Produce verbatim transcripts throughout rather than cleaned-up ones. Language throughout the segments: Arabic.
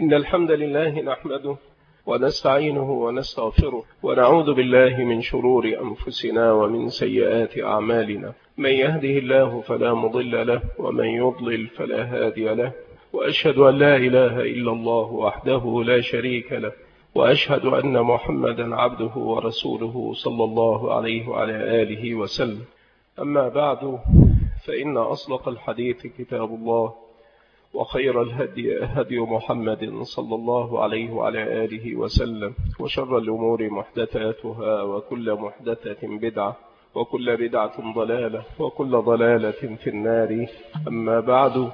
إن الحمد لله نحمده ونستعينه ونستغفره ونعوذ بالله من شرور أنفسنا ومن سيئات أعمالنا. من يهده الله فلا مضل له ومن يضلل فلا هادي له، وأشهد أن لا إله إلا الله وحده لا شريك له، وأشهد أن محمدا عبده ورسوله صلى الله عليه وعلى آله وسلم. أما بعد، فإن أصدق الحديث كتاب الله، وخير الهدي هدي محمد صلى الله عليه وعلى آله وسلم، وشر الأمور محدثاتها، وكل محدثة بدعة، وكل بدعة ضلالة، وكل ضلالة في النار. أما بعد،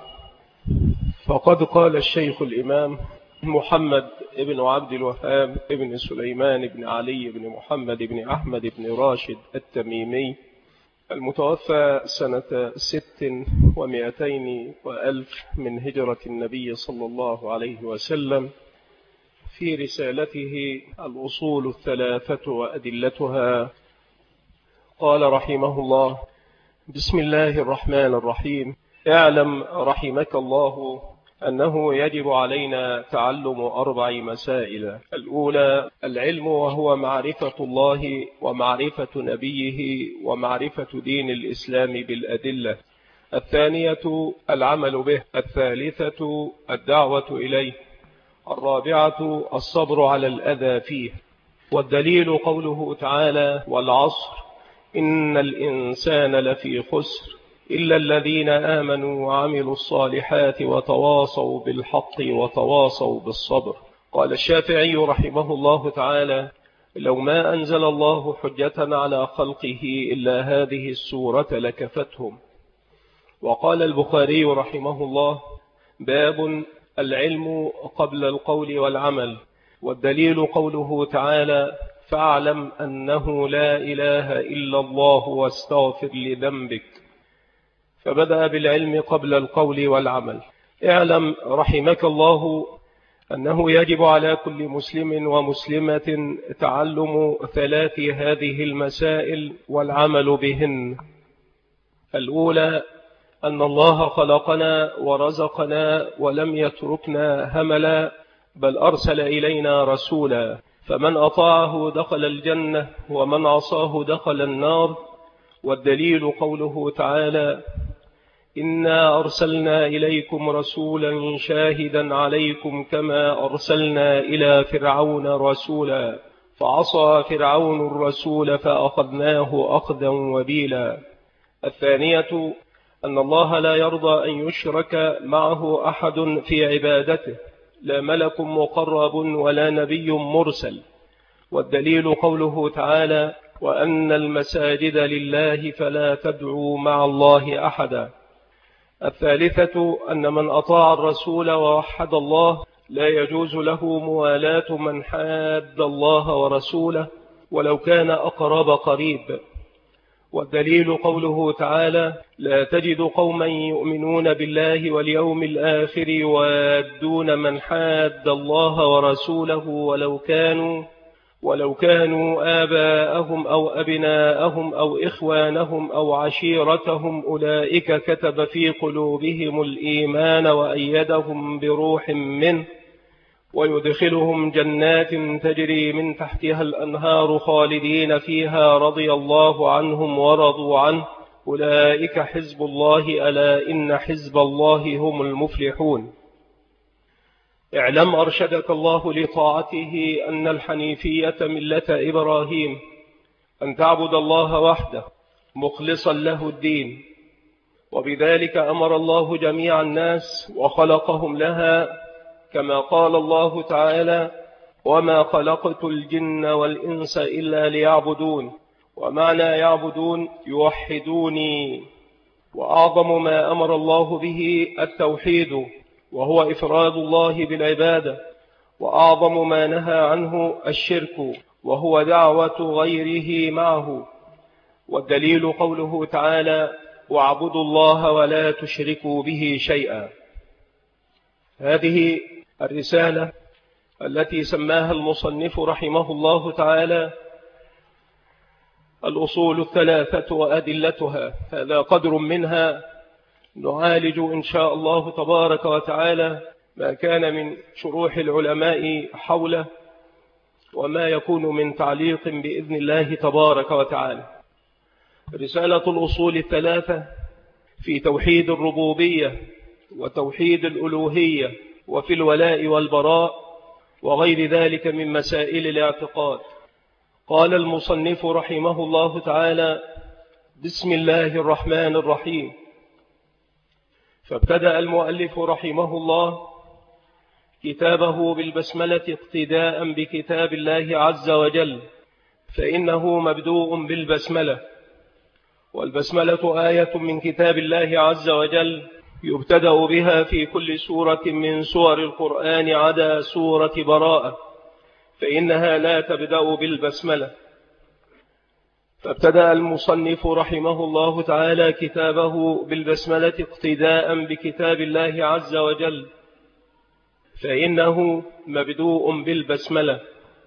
فقد قال الشيخ الإمام محمد بن عبد الوهاب بن سليمان بن علي بن محمد بن أحمد بن راشد التميمي المتوفى سنة ست ومئتين وألف من هجرة النبي صلى الله عليه وسلم في رسالته الأصول الثلاثة وأدلتها، قال رحمه الله: بسم الله الرحمن الرحيم. اعلم رحمك الله أنه يجب علينا تعلم أربع مسائل. الأولى العلم، وهو معرفة الله ومعرفة نبيه ومعرفة دين الإسلام بالأدلة. الثانية العمل به. الثالثة الدعوة إليه. الرابعة الصبر على الأذى فيه. والدليل قوله تعالى: والعصر إن الإنسان لفي خسر إلا الذين آمنوا وعملوا الصالحات وتواصوا بالحق وتواصوا بالصبر. قال الشافعي رحمه الله تعالى: لو ما أنزل الله حجة على خلقه إلا هذه السورة لكفتهم. وقال البخاري رحمه الله: باب العلم قبل القول والعمل. والدليل قوله تعالى: فاعلم أنه لا إله إلا الله واستغفر لذنبك. فبدأ بالعلم قبل القول والعمل. اعلم رحمك الله أنه يجب على كل مسلم ومسلمة تعلم ثلاث هذه المسائل والعمل بهن. الأولى أن الله خلقنا ورزقنا ولم يتركنا هملا، بل أرسل إلينا رسولا، فمن أطاعه دخل الجنة ومن عصاه دخل النار. والدليل قوله تعالى: إنا أرسلنا إليكم رسولا شاهدا عليكم كما أرسلنا إلى فرعون رسولا فعصى فرعون الرسول فأخذناه أخذا وبيلا. الثانية أن الله لا يرضى أن يشرك معه أحد في عبادته، لا ملك مقرب ولا نبي مرسل. والدليل قوله تعالى: وأن المساجد لله فلا تدعوا مع الله أحدا. الثالثة أن من أطاع الرسول ووحد الله لا يجوز له موالاة من حاد الله ورسوله ولو كان أقرب قريب. والدليل قوله تعالى: لا تجد قوما يؤمنون بالله واليوم الآخر يوادون من حاد الله ورسوله ولو كانوا ولو كانوا آباءهم أو أبناءهم أو إخوانهم أو عشيرتهم أولئك كتب في قلوبهم الإيمان وأيدهم بروح منه ويدخلهم جنات تجري من تحتها الأنهار خالدين فيها رضي الله عنهم ورضوا عنه أولئك حزب الله ألا إن حزب الله هم المفلحون. اعلم أرشدك الله لطاعته أن الحنيفية ملة إبراهيم، أن تعبد الله وحده مخلصا له الدين، وبذلك أمر الله جميع الناس وخلقهم لها، كما قال الله تعالى: وما خلقت الجن والإنس إلا ليعبدون. ومعنى يعبدون يوحدوني. وأعظم ما أمر الله به التوحيد، وهو إفراد الله بالعبادة. وأعظم ما نهى عنه الشرك، وهو دعوة غيره معه. والدليل قوله تعالى: واعبدوا الله ولا تشركوا به شيئا. هذه الرسالة التي سماها المصنف رحمه الله تعالى الأصول الثلاثة وأدلتها، هذا قدر منها نعالج إن شاء الله تبارك وتعالى ما كان من شروح العلماء حوله وما يكون من تعليق بإذن الله تبارك وتعالى. رسالة الأصول الثلاثة في توحيد الربوبية وتوحيد الألوهية وفي الولاء والبراء وغير ذلك من مسائل الاعتقاد. قال المصنف رحمه الله تعالى: بسم الله الرحمن الرحيم. فابتدأ المؤلف رحمه الله كتابه بالبسملة اقتداء بكتاب الله عز وجل، فإنه مبدوء بالبسملة، والبسملة آية من كتاب الله عز وجل يبتدأ بها في كل سورة من سور القرآن عدا سورة براءة، فإنها لا تبدأ بالبسملة. فابتدأ المصنف رحمه الله تعالى كتابه بالبسملة اقتداء بكتاب الله عز وجل، فإنه مبدوء بالبسملة.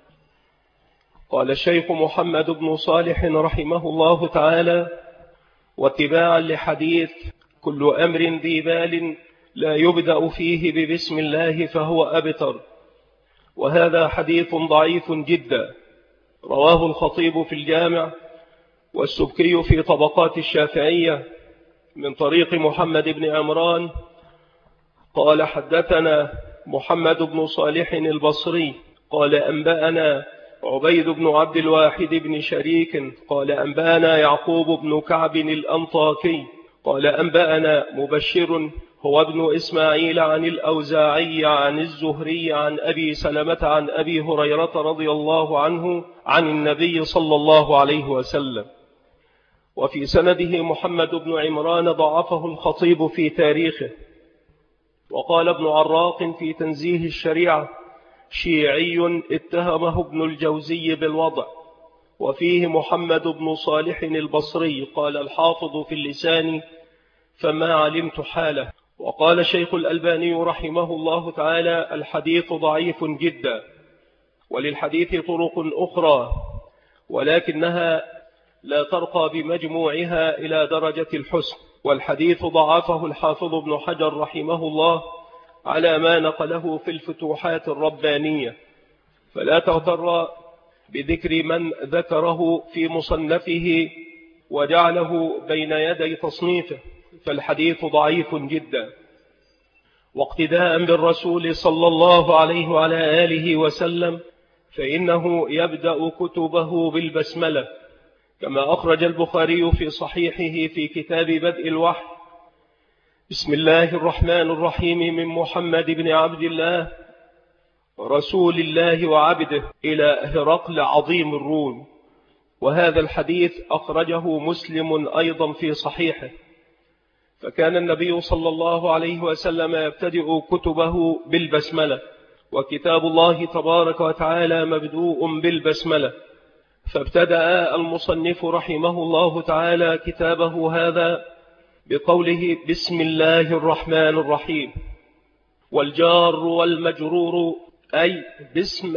قال الشيخ محمد بن صالح رحمه الله تعالى: واتباعا لحديث كل أمر ذي بال لا يبدأ فيه ببسم الله فهو أبتر، وهذا حديث ضعيف جدا، رواه الخطيب في الجامع والسبكي في طبقات الشافعية من طريق محمد بن عمران قال: حدثنا محمد بن صالح البصري قال: أنبأنا عبيد بن عبد الواحد بن شريك قال: أنبأنا يعقوب بن كعب الأنطاكي قال: أنبأنا مبشر هو ابن إسماعيل عن الأوزاعي عن الزهري عن أبي سلمة عن أبي هريرة رضي الله عنه عن النبي صلى الله عليه وسلم. وفي سنده محمد بن عمران ضعفه الخطيب في تاريخه. وقال ابن عراق في تنزيه الشريعة: شيعي اتهمه ابن الجوزي بالوضع. وفيه محمد بن صالح البصري قال الحافظ في اللسان: فما علمت حاله. وقال شيخ الألباني رحمه الله تعالى: الحديث ضعيف جدا، وللحديث طرق أخرى ولكنها لا ترقى بمجموعها إلى درجة الحسن، والحديث ضعفه الحافظ ابن حجر رحمه الله على ما نقله في الفتوحات الربانية، فلا تغتر بذكر من ذكره في مصنفه وجعله بين يدي تصنيفه، فالحديث ضعيف جدا. واقتداء بالرسول صلى الله عليه وعلى آله وسلم فإنه يبدأ كتبه بالبسملة، كما أخرج البخاري في صحيحه في كتاب بدء الوحي: بسم الله الرحمن الرحيم من محمد بن عبد الله رسول الله وعبده إلى هرقل عظيم الروم. وهذا الحديث أخرجه مسلم أيضا في صحيحه. فكان النبي صلى الله عليه وسلم يبتدئ كتبه بالبسملة، وكتاب الله تبارك وتعالى مبدوء بالبسملة. فابتدأ المصنف رحمه الله تعالى كتابه هذا بقوله: بسم الله الرحمن الرحيم. والجار والمجرور أي باسم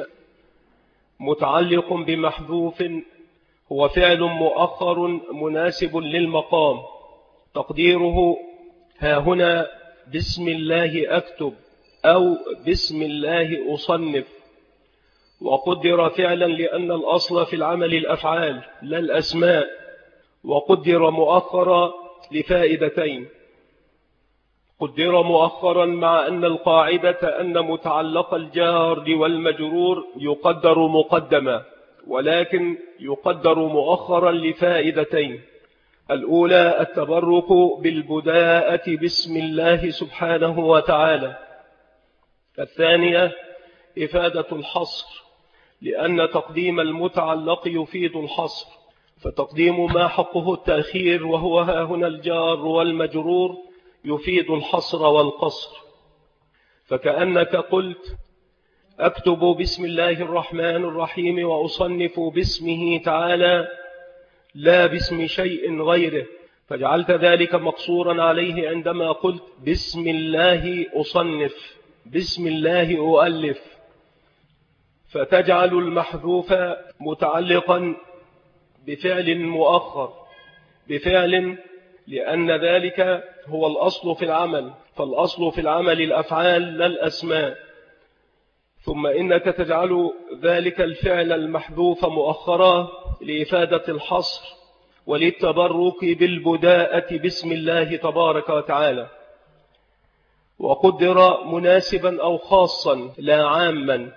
متعلق بمحذوف هو فعل مؤخر مناسب للمقام، تقديره ها هنا بسم الله أكتب أو بسم الله أصنف. وقدر فعلا لأن الأصل في العمل الأفعال لا الأسماء، وقدر مؤخرا لفائدتين: قدر مؤخرا مع أن القاعدة أن متعلق الجار والمجرور يقدر مقدما، ولكن يقدر مؤخرا لفائدتين: الأولى التبرك بالبداءة بسم الله سبحانه وتعالى، الثانية إفادة الحصر، لأن تقديم المتعلق يفيد الحصر، فتقديم ما حقه التأخير وهو ها هنا الجار والمجرور يفيد الحصر والقصر. فكأنك قلت: أكتب بسم الله الرحمن الرحيم وأصنف باسمه تعالى لا باسم شيء غيره، فجعلت ذلك مقصورا عليه عندما قلت بسم الله أصنف، بسم الله أؤلف، فتجعل المحذوف متعلقا بفعل مؤخر، بفعل لأن ذلك هو الأصل في العمل، فالأصل في العمل الأفعال لا الأسماء. ثم إنك تجعل ذلك الفعل المحذوف مؤخرا لإفادة الحصر وللتبرك بالبداءة باسم الله تبارك وتعالى، وقدر مناسبا أو خاصا لا عاما،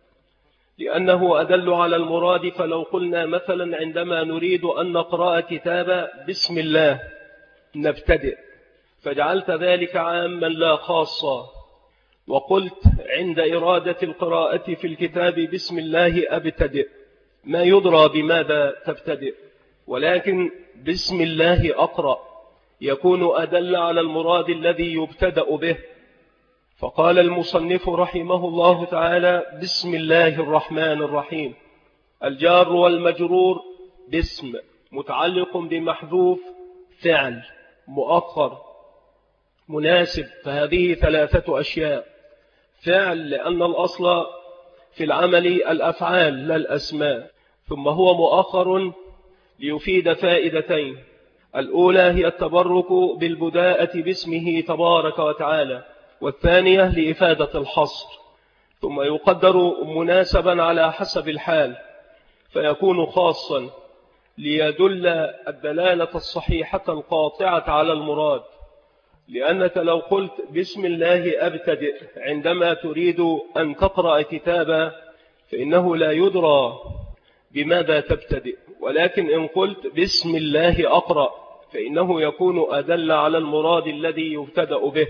لأنه أدل على المراد. فلو قلنا مثلا عندما نريد أن نقرأ كتابا بسم الله نبتدئ، فجعلت ذلك عاما لا خاصا، وقلت عند إرادة القراءة في الكتاب بسم الله أبتدئ، ما يدرى بماذا تبتدئ، ولكن بسم الله أقرأ يكون أدل على المراد الذي يبتدأ به. فقال المصنف رحمه الله تعالى: بسم الله الرحمن الرحيم. الجار والمجرور باسم متعلق بمحذوف فعل مؤخر مناسب، فهذه ثلاثة أشياء: فعل لأن الأصل في العمل الأفعال لا الأسماء، ثم هو مؤخر ليفيد فائدتين: الأولى هي التبرك بالبداءة باسمه تبارك وتعالى، والثانية لإفادة الحصر، ثم يقدر مناسبا على حسب الحال فيكون خاصا ليدل الدلالة الصحيحة القاطعة على المراد. لأنك لو قلت بسم الله أبتدئ عندما تريد أن تقرأ كتابا فإنه لا يدرى بماذا تبتدئ، ولكن إن قلت بسم الله أقرأ فإنه يكون أدل على المراد الذي يبتدأ به.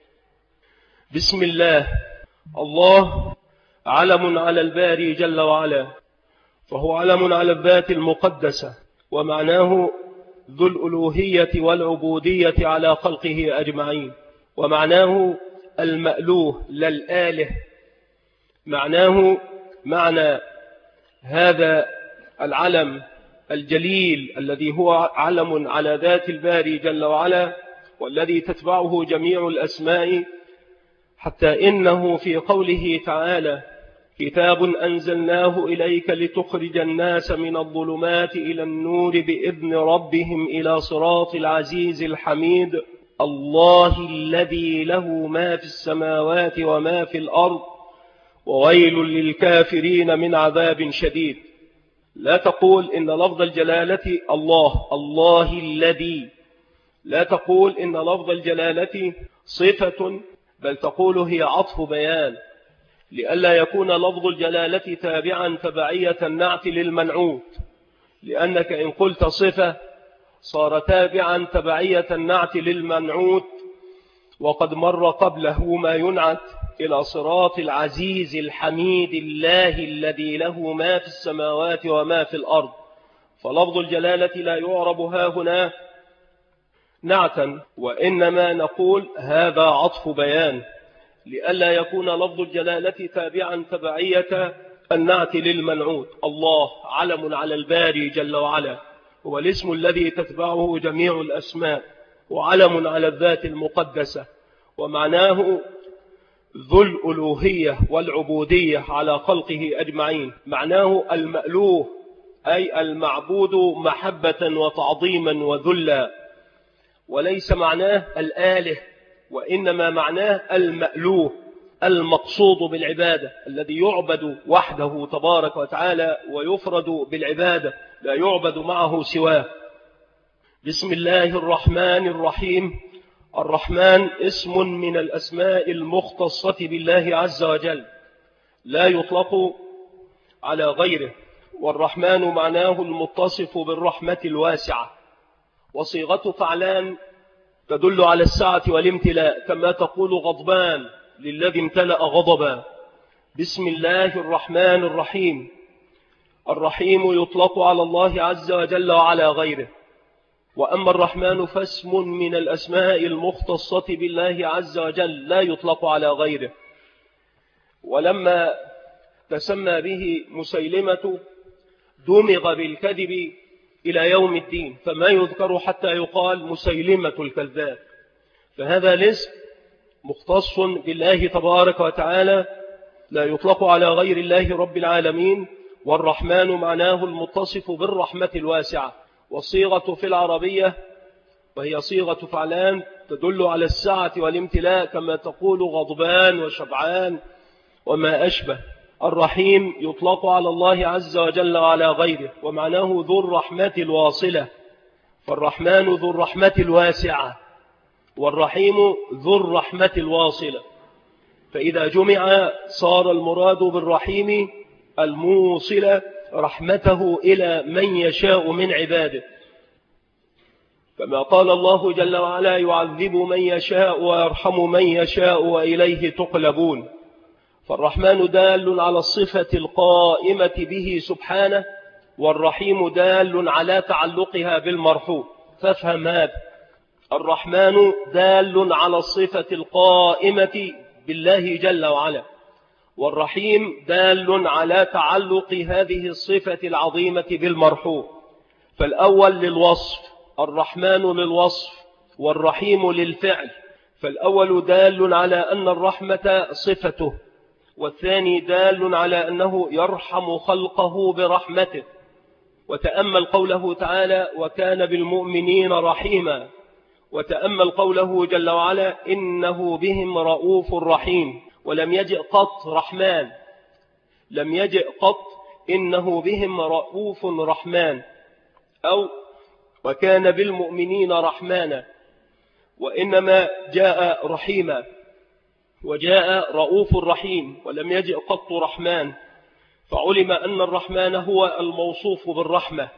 بسم الله، الله علم على الباري جل وعلا، فهو علم على الذات المقدسة، ومعناه ذو الألوهية والعبودية على خلقه أجمعين، ومعناه المألوه لا الآله. معناه معنى هذا العلم الجليل الذي هو علم على ذات الباري جل وعلا، والذي تتبعه جميع الأسماء، حتى إنه في قوله تعالى: كتاب أنزلناه إليك لتخرج الناس من الظلمات إلى النور بإذن ربهم إلى صراط العزيز الحميد، الله الذي له ما في السماوات وما في الأرض وويل للكافرين من عذاب شديد. لا تقول إن لفظ الجلالة الله الله الذي، لا تقول إن لفظ الجلالة صفة، بل تقول هي عطف بيان، لئلا يكون لفظ الجلالة تابعا تبعية النعت للمنعوت، لأنك إن قلت صفة صار تابعا تبعية النعت للمنعوت، وقد مر قبله ما ينعت إلى صراط العزيز الحميد الله الذي له ما في السماوات وما في الأرض. فلفظ الجلالة لا يعرب ها هنا نعتا، وإنما نقول هذا عطف بيان، لئلا يكون لفظ الجلالة تابعا تبعية النعت للمنعوت. الله علم على الباري جل وعلا، هو الاسم الذي تتبعه جميع الأسماء، وعلم على الذات المقدسة، ومعناه ذو الألوهية والعبودية على خلقه أجمعين. معناه المألوه أي المعبود محبة وتعظيما وذلا، وليس معناه الآله، وإنما معناه المألوه المقصود بالعبادة، الذي يعبد وحده تبارك وتعالى ويفرد بالعبادة، لا يعبد معه سواه. بسم الله الرحمن الرحيم. الرحمن اسم من الأسماء المختصة بالله عز وجل، لا يطلق على غيره، والرحمن معناه المتصف بالرحمة الواسعة، وصيغة فعلان تدل على السعة والامتلاء، كما تقول غضبان للذي امتلأ غضبا. بسم الله الرحمن الرحيم. الرحيم يطلق على الله عز وجل وعلى غيره، وأما الرحمن فاسم من الأسماء المختصة بالله عز وجل لا يطلق على غيره. ولما تسمى به مسيلمة دمغ بالكذب إلى يوم الدين، فما يذكر حتى يقال مسيلمة الكذاب، فهذا الاسم مختص بالله تبارك وتعالى، لا يطلق على غير الله رب العالمين. والرحمن معناه المتصف بالرحمة الواسعة، والصيغة في العربية وهي صيغة فعلان تدل على السعة والامتلاء كما تقول غضبان وشبعان وما أشبه. الرحيم يطلق على الله عز وجل وعلى غيره، ومعناه ذو الرحمة الواصلة، فالرحمن ذو الرحمة الواسعة والرحيم ذو الرحمة الواصلة، فإذا جمع صار المراد بالرحيم الموصل رحمته إلى من يشاء من عباده، كما قال الله جل وعلا يعذب من يشاء ويرحم من يشاء وإليه تقلبون. فالرحمن دال على الصفة القائمة به سبحانه، والرحيم دال على تعلقها بالمرحوم. فافهم هذا، الرحمن دال على الصفة القائمة بالله جل وعلا، والرحيم دال على تعلق هذه الصفة العظيمة بالمرحوم. فالأول للوصف، الرحمن للوصف، والرحيم للفعل. فالأول دال على أن الرحمة صفته، والثاني دال على أنه يرحم خلقه برحمته. وتأمل قوله تعالى وكان بالمؤمنين رحيما، وتأمل قوله جل وعلا إنه بهم رؤوف رحيم، ولم يجئ قط رحمن، لم يجئ قط إنه بهم رؤوف رحمن أو وكان بالمؤمنين رحمانا، وإنما جاء رحيما وجاء رؤوف رحيم ولم يجئ قط رحمن، فعلم أن الرحمن هو الموصوف بالرحمة،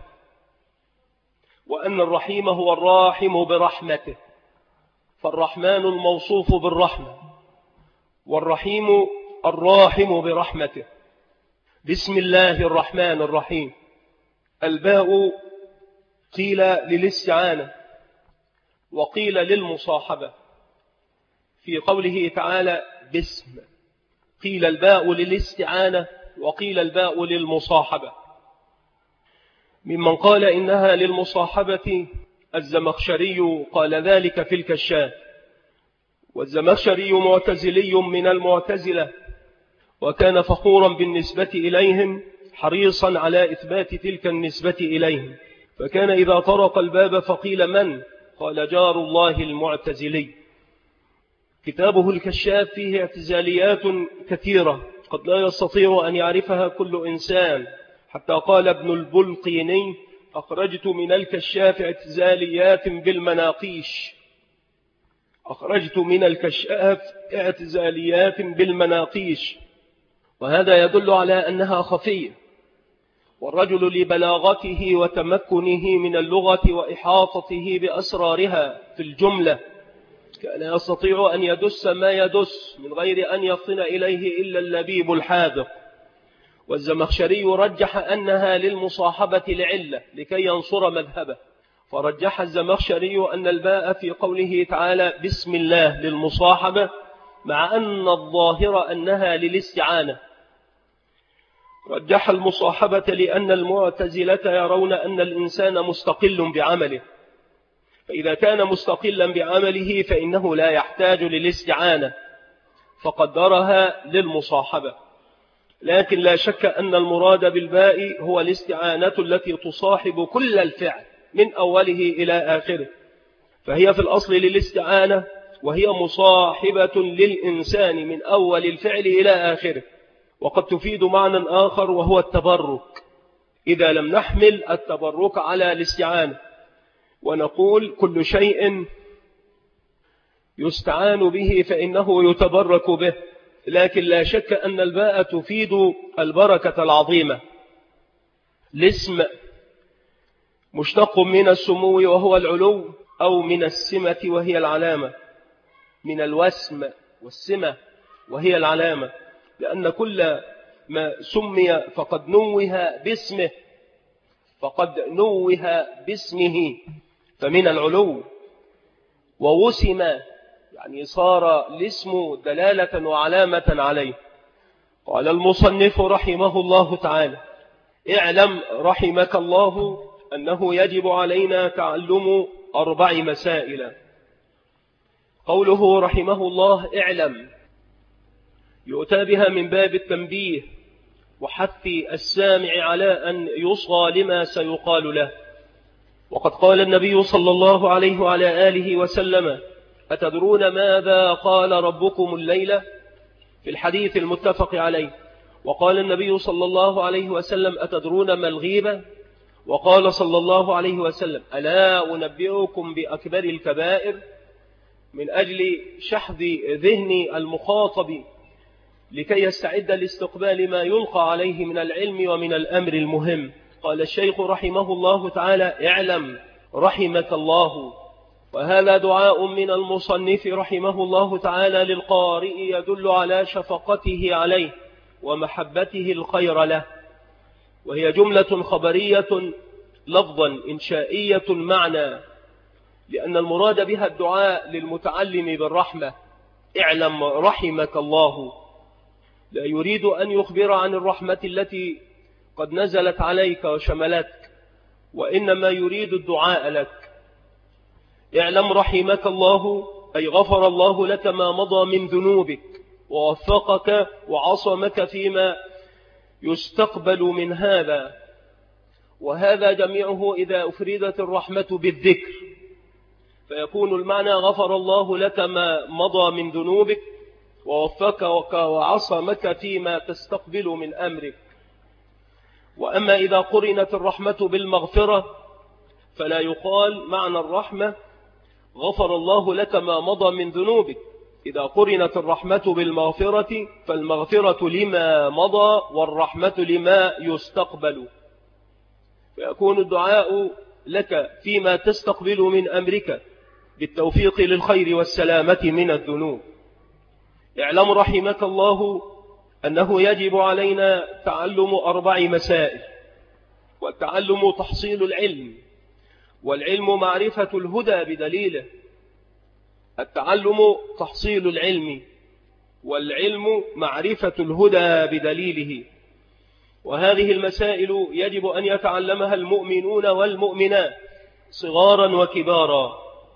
وأن الرحيم هو الراحم برحمته. فالرحمن الموصوف بالرحمة، والرحيم الراحم برحمته. بسم الله الرحمن الرحيم. الباء قيل للاستعانة وقيل للمصاحبة، في قوله تعالى باسم قيل الباء للاستعانة وقيل الباء للمصاحبة. ممن قال إنها للمصاحبة الزمخشري قال ذلك في الكشاف، والزمخشري معتزلي من المعتزلة، وكان فخورا بالنسبة إليهم حريصا على إثبات تلك النسبة إليهم، فكان إذا طرق الباب فقيل من؟ قال جار الله المعتزلي. كتابه الكشاف فيه اعتزاليات كثيرة قد لا يستطيع أن يعرفها كل إنسان، حتى قال ابن البلقيني أخرجت من الكشاف اعتزاليات بالمناقيش، أخرجت من الكشاف اعتزاليات بالمناقيش، وهذا يدل على أنها خفية، والرجل لبلاغته وتمكنه من اللغة وإحاطته بأسرارها في الجملة كان يستطيع أن يدس ما يدس من غير أن يفطن إليه إلا اللبيب الحاذق. والزمخشري رجح أنها للمصاحبة لعلة لكي ينصر مذهبه، فرجح الزمخشري أن الباء في قوله تعالى بسم الله للمصاحبة، مع أن الظاهر أنها للاستعانة. رجح المصاحبة لأن المعتزلة يرون أن الإنسان مستقل بعمله، فإذا كان مستقلا بعمله فإنه لا يحتاج للاستعانة، فقدرها للمصاحبة. لكن لا شك أن المراد بالباء هو الاستعانة التي تصاحب كل الفعل من أوله إلى آخره، فهي في الأصل للاستعانة، وهي مصاحبة للإنسان من أول الفعل إلى آخره. وقد تفيد معنى آخر وهو التبرك، إذا لم نحمل التبرك على الاستعانة ونقول كل شيء يستعان به فإنه يتبرك به، لكن لا شك أن الباء تفيد البركة العظيمة. الاسم مشتق من السمو وهو العلو، أو من السمة وهي العلامة، من الوسم والسمة وهي العلامة، لأن كل ما سمي فقد نوه باسمه فقد نوه باسمه فمن العلو. ووسم يعني صار الاسم دلالة وعلامة عليه. قال المصنف رحمه الله تعالى اعلم رحمك الله أنه يجب علينا تعلم أربع مسائل. قوله رحمه الله اعلم يؤتى بها من باب التنبيه وحث السامع على أن يصغى لما سيقال له، وقد قال النبي صلى الله عليه وعلى آله وسلم: أتدرون ماذا قال ربكم الليلة؟ في الحديث المتفق عليه. وقال النبي صلى الله عليه وسلم: أتدرون ما الغيبة؟ وقال صلى الله عليه وسلم: ألا أنبئكم بأكبر الكبائر؟ من أجل شحذ ذهن المخاطب لكي يستعد لاستقبال ما يلقى عليه من العلم ومن الأمر المهم. قال الشيخ رحمه الله تعالى: اعلم رحمك الله. وهذا دعاء من المصنف رحمه الله تعالى للقارئ يدل على شفقته عليه ومحبته الخير له، وهي جملة خبرية لفظا إنشائية معنى، لأن المراد بها الدعاء للمتعلم بالرحمة: اعلم رحمك الله. لا يريد أن يخبر عن الرحمة التي قد نزلت عليك وشملتك، وإنما يريد الدعاء لك. اعلم رحمك الله أي غفر الله لك ما مضى من ذنوبك، ووفقك وعصمك فيما يستقبل من هذا. وهذا جميعه إذا أفردت الرحمة بالذكر، فيكون المعنى: غفر الله لك ما مضى من ذنوبك، ووفقك وعصمك فيما تستقبل من أمرك. وأما إذا قرنت الرحمة بالمغفرة فلا يقال معنى الرحمة غفر الله لك ما مضى من ذنوبك. إذا قرنت الرحمة بالمغفرة فالمغفرة لما مضى والرحمة لما يستقبل، فيكون الدعاء لك فيما تستقبل من أمرك بالتوفيق للخير والسلامة من الذنوب. اعلم رحمك الله أنه يجب علينا تعلم أربع مسائل. والتعلم تحصيل العلم، والعلم معرفة الهدى بدليله. التعلم تحصيل العلم، والعلم معرفة الهدى بدليله. وهذه المسائل يجب أن يتعلمها المؤمنون والمؤمنات صغارا وكبارا.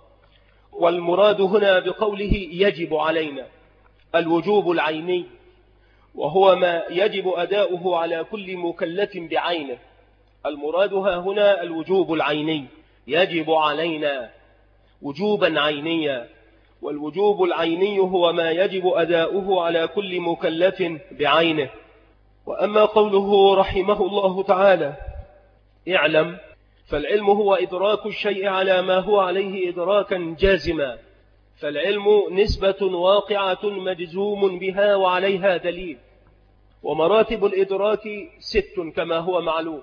والمراد هنا بقوله يجب علينا الوجوب العيني، وهو ما يجب أداؤه على كل مكلف بعينه. المراد هنا الوجوب العيني، يجب علينا وجوبا عينيا، والوجوب العيني هو ما يجب أداؤه على كل مكلف بعينه. وأما قوله رحمه الله تعالى اعلم، فالعلم هو إدراك الشيء على ما هو عليه إدراكا جازما. فالعلم نسبة واقعة مجزوم بها وعليها دليل. ومراتب الإدراك ست كما هو معلوم.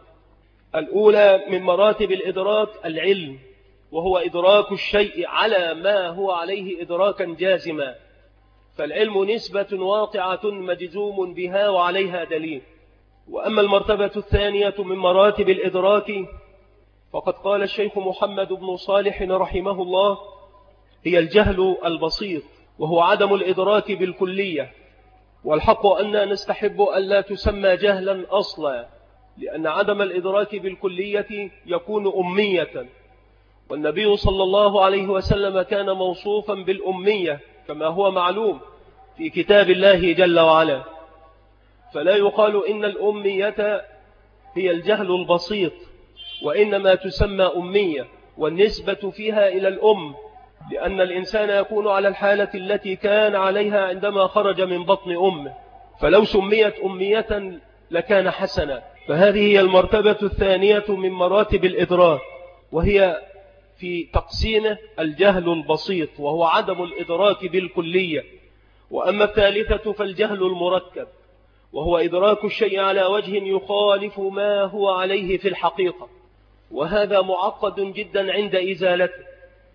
الأولى من مراتب الإدراك العلم، وهو إدراك الشيء على ما هو عليه إدراكا جازما. فالعلم نسبة واقعة مجزوم بها وعليها دليل. وأما المرتبة الثانية من مراتب الإدراك فقد قال الشيخ محمد بن صالح رحمه الله: هي الجهل البسيط، وهو عدم الإدراك بالكلية. والحق أننا نستحب أن لا تسمى جهلا أصلا، لأن عدم الإدراك بالكلية يكون أمية، والنبي صلى الله عليه وسلم كان موصوفا بالأمية كما هو معلوم في كتاب الله جل وعلا. فلا يقال إن الأمية هي الجهل البسيط، وإنما تسمى أمية، والنسبة فيها إلى الأم، لأن الإنسان يكون على الحالة التي كان عليها عندما خرج من بطن أمه، فلو سميت أمية لكان حسنا. فهذه هي المرتبة الثانية من مراتب الإدراك، وهي في تقسيمه الجهل البسيط، وهو عدم الإدراك بالكلية. وأما الثالثة فالجهل المركب، وهو إدراك الشيء على وجه يخالف ما هو عليه في الحقيقة، وهذا معقد جدا عند إزالته،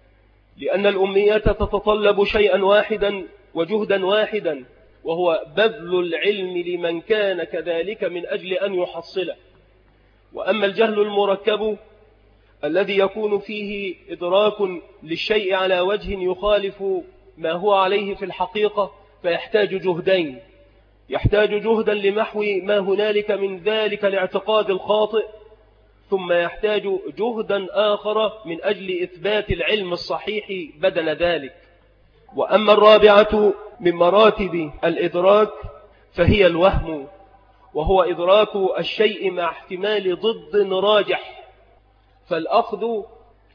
لأن الأمية تتطلب شيئا واحدا وجهدا واحدا، وهو بذل العلم لمن كان كذلك من أجل أن يحصله. وأما الجهل المركب الذي يكون فيه إدراك للشيء على وجه يخالف ما هو عليه في الحقيقة فيحتاج جهدين: يحتاج جهدا لمحو ما هنالك من ذلك الاعتقاد الخاطئ، ثم يحتاج جهدا آخر من أجل إثبات العلم الصحيح بدل ذلك. وأما الرابعة من مراتب الإدراك فهي الوهم، وهو إدراك الشيء مع احتمال ضد راجح. فالأخذ